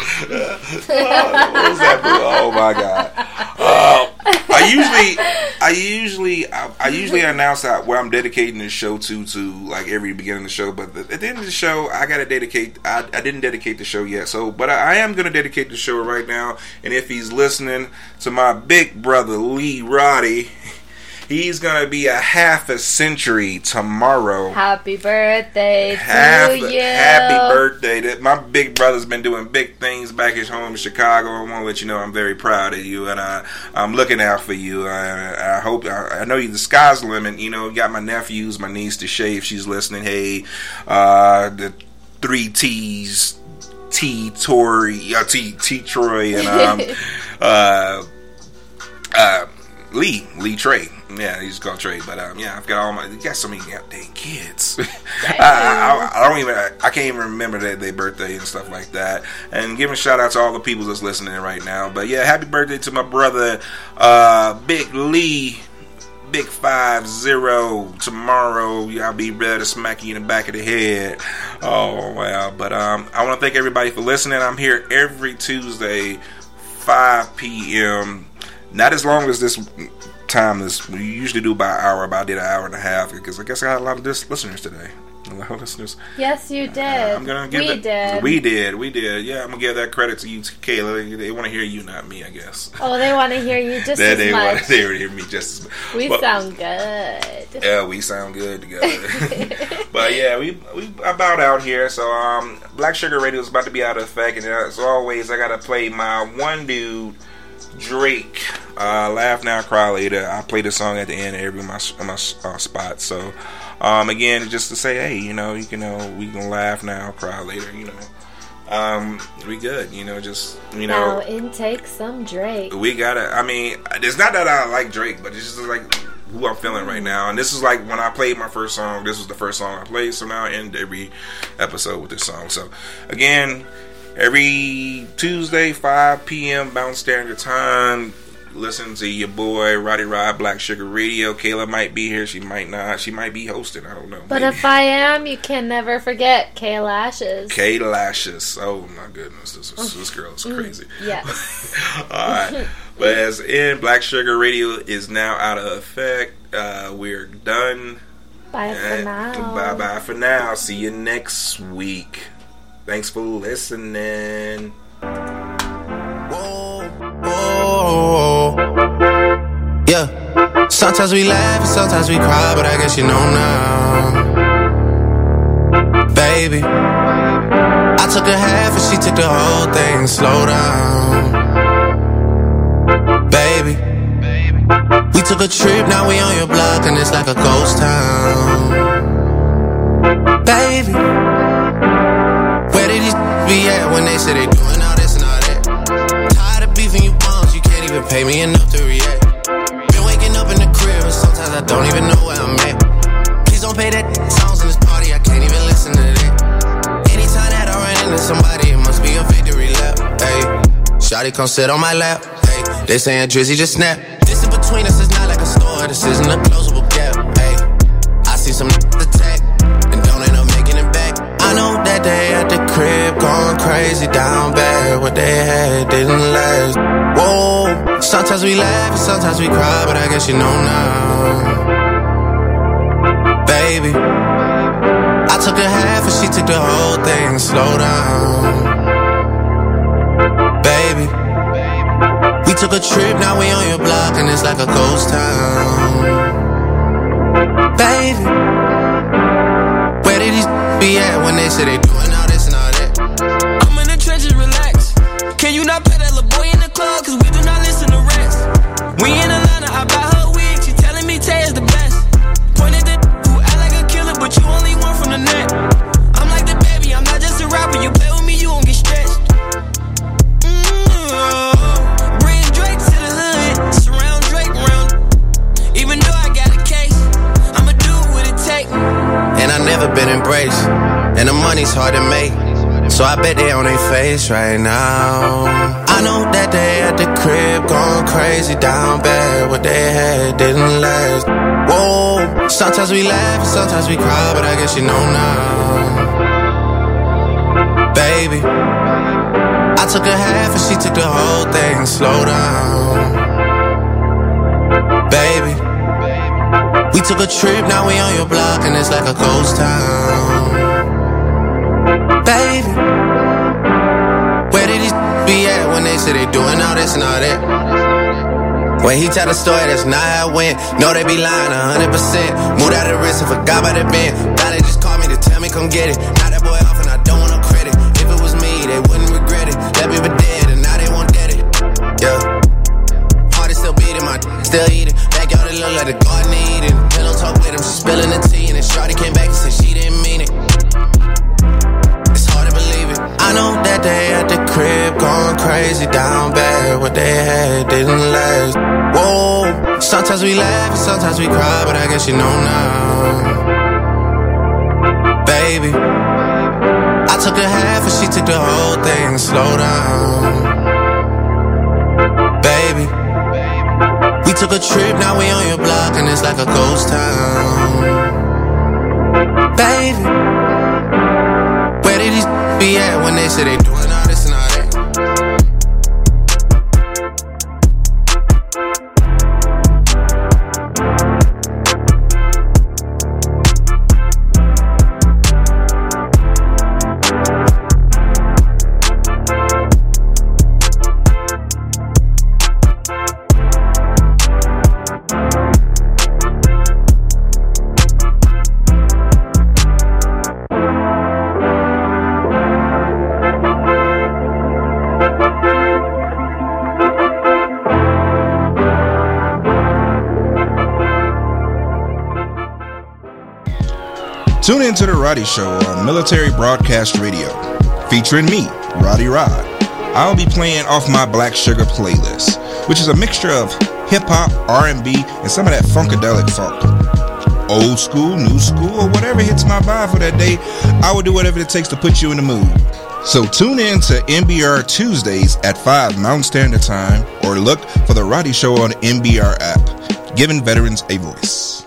what was that? Oh my god. Uh, I usually, I usually, I, I usually announce that where I'm dedicating the show to, to like every beginning of the show. But the, at the end of the show, I gotta dedicate. I, I didn't dedicate the show yet, so but I, I am gonna dedicate the show right now. And if he's listening, to my big brother Lee Roddy. He's gonna be a half a century tomorrow. Happy birthday half, to you. Happy birthday. My big brother's been doing big things back at home in Chicago. I want to let you know I'm very proud of you, and I, I'm looking out for you. I, I hope, I, I know you, the sky's the limit. You know, got my nephews, my niece to Shay, if she's listening. Hey, uh, the three T's, T Tory, uh, T T Troy, and um, uh, uh, Lee, Lee Trey. Yeah, he's called Trey, but um, yeah, I've got all my, got so many dang kids. I, I, I don't even, I, I can't even remember their, their birthday and stuff like that. And giving a shout out to all the people that's listening right now. But yeah, happy birthday to my brother, uh, Big Lee, Big Five Zero. Tomorrow, I'll be ready to smack you in the back of the head. Oh wow! But um, I want to thank everybody for listening. I'm here every Tuesday, five p.m. Not as long as this time as we usually do, about an hour. About I did an hour and a half because I guess I got a lot of this listeners today. A lot of listeners. Yes, you did. Uh, I'm gonna give we that, did. We did. We did. Yeah, I'm gonna give that credit to you, to Kayla. They want to hear you, not me, I guess. Oh, they want to hear you just they, as they much. Want to hear me just as much. We but, sound good. Yeah, we sound good together. But yeah, we we about out here. So um, Black Sugar Radio is about to be out of effect, and as always, I gotta play my one dude. Drake, uh, Laugh Now, Cry Later. I play the song at the end of every my my uh, spot. So, um, again, just to say, hey, you know, you can know we can laugh now, cry later. You know, um, we good. You know, just you know. Now intake some Drake. We gotta. I mean, it's not that I like Drake, but it's just like who I'm feeling right now. And this is like when I played my first song. This was the first song I played. So now I end every episode with this song. So again. Every Tuesday, five p.m. Mountain Standard Time. Listen to your boy, Roddy Rod, Black Sugar Radio. Kayla might be here. She might not. She might be hosting. I don't know. But maybe. if I am, you can never forget K Lashes. K Lashes. Oh, my goodness. This, this girl is crazy. Yes. All right. But as in, Black Sugar Radio is now out of effect. Uh, we're done. Bye for now. Bye-bye for now. See you next week. Thanks for listening. Whoa, whoa, yeah. Sometimes we laugh and sometimes we cry, but I guess you know now, baby. I took a half and she took the whole thing. Slow down, baby. We took a trip, now we on your block and it's like a ghost town, baby. Where did these be at when they say they doing all this and all that? Tired of beefing you bums, you can't even pay me enough to react. Been waking up in the crib and sometimes I don't even know where I'm at. Please don't pay that songs in this party, I can't even listen to that. Anytime that I run into somebody, it must be a victory lap. Hey, shawty come sit on my lap. Hey, they saying Drizzy just snap. This in between us is not like a store, this isn't a closable gap. Hey, I see some attack and don't end up making it back. I know that they at the crib going crazy down bad. What they had didn't last. Whoa, sometimes we laugh and sometimes we cry, but I guess you know now, baby. I took a half and she took the whole thing. Slow down, baby. We took a trip, now we on your block and it's like a ghost town, baby. Where did these be at when they say they doing all this and all that? I'm in the trenches, relax. Can you not pay that little boy in the club? Cause we do not listen to rest. We in Atlanta, I buy her wig. She telling me Tay is the best. Pointed the who act like a killer, but you only one from the net. I'm like the baby, I'm not just a rapper. You play with me, you gon' get stretched. Mm-hmm. Bring Drake to the hood, surround Drake round. Even though I got a case, I'ma do what it take. And I never been embraced, and the money's hard to make. So I bet they on their face right now. I know that they at the crib going crazy down bad. What they had didn't last. Whoa, sometimes we laugh and sometimes we cry, but I guess you know now. Baby, I took a half and she took the whole thing. Slow down. Baby, we took a trip, now we on your block and it's like a ghost town. Baby, where did these be at when they say they doing all this and all that? When he tell the story, that's not how it went. No, they be lying a hundred percent. Moved out of the wrist and forgot about the bend. Now they just call me to tell me come get it. Now that boy off and I don't want no credit. If it was me, they wouldn't regret it. That baby dead and now they won't get it. Yeah, heart is still beating, my still eating. Backyard it look like the garden eating. Pillow talk with him, she spilling the tea. And then shorty came back and said she didn't mean it. I know that they at the crib going crazy down bad. What they had didn't last. Whoa, sometimes we laugh and sometimes we cry, but I guess you know now. Baby, I took a half and she took the whole thing. Slow down. Baby, we took a trip, now we on your block and it's like a ghost town. Baby, where did these be at when they say they doing all this and all that? Tune in to The Roddy Show on Military Broadcast Radio, featuring me, Roddy Rod. I'll be playing off my Black Sugar playlist, which is a mixture of hip-hop, R and B, and some of that funkadelic funk. Old school, new school, or whatever hits my vibe for that day, I will do whatever it takes to put you in the mood. So tune in to M B R Tuesdays at five Mountain Standard Time, or look for The Roddy Show on the M B R app, giving veterans a voice.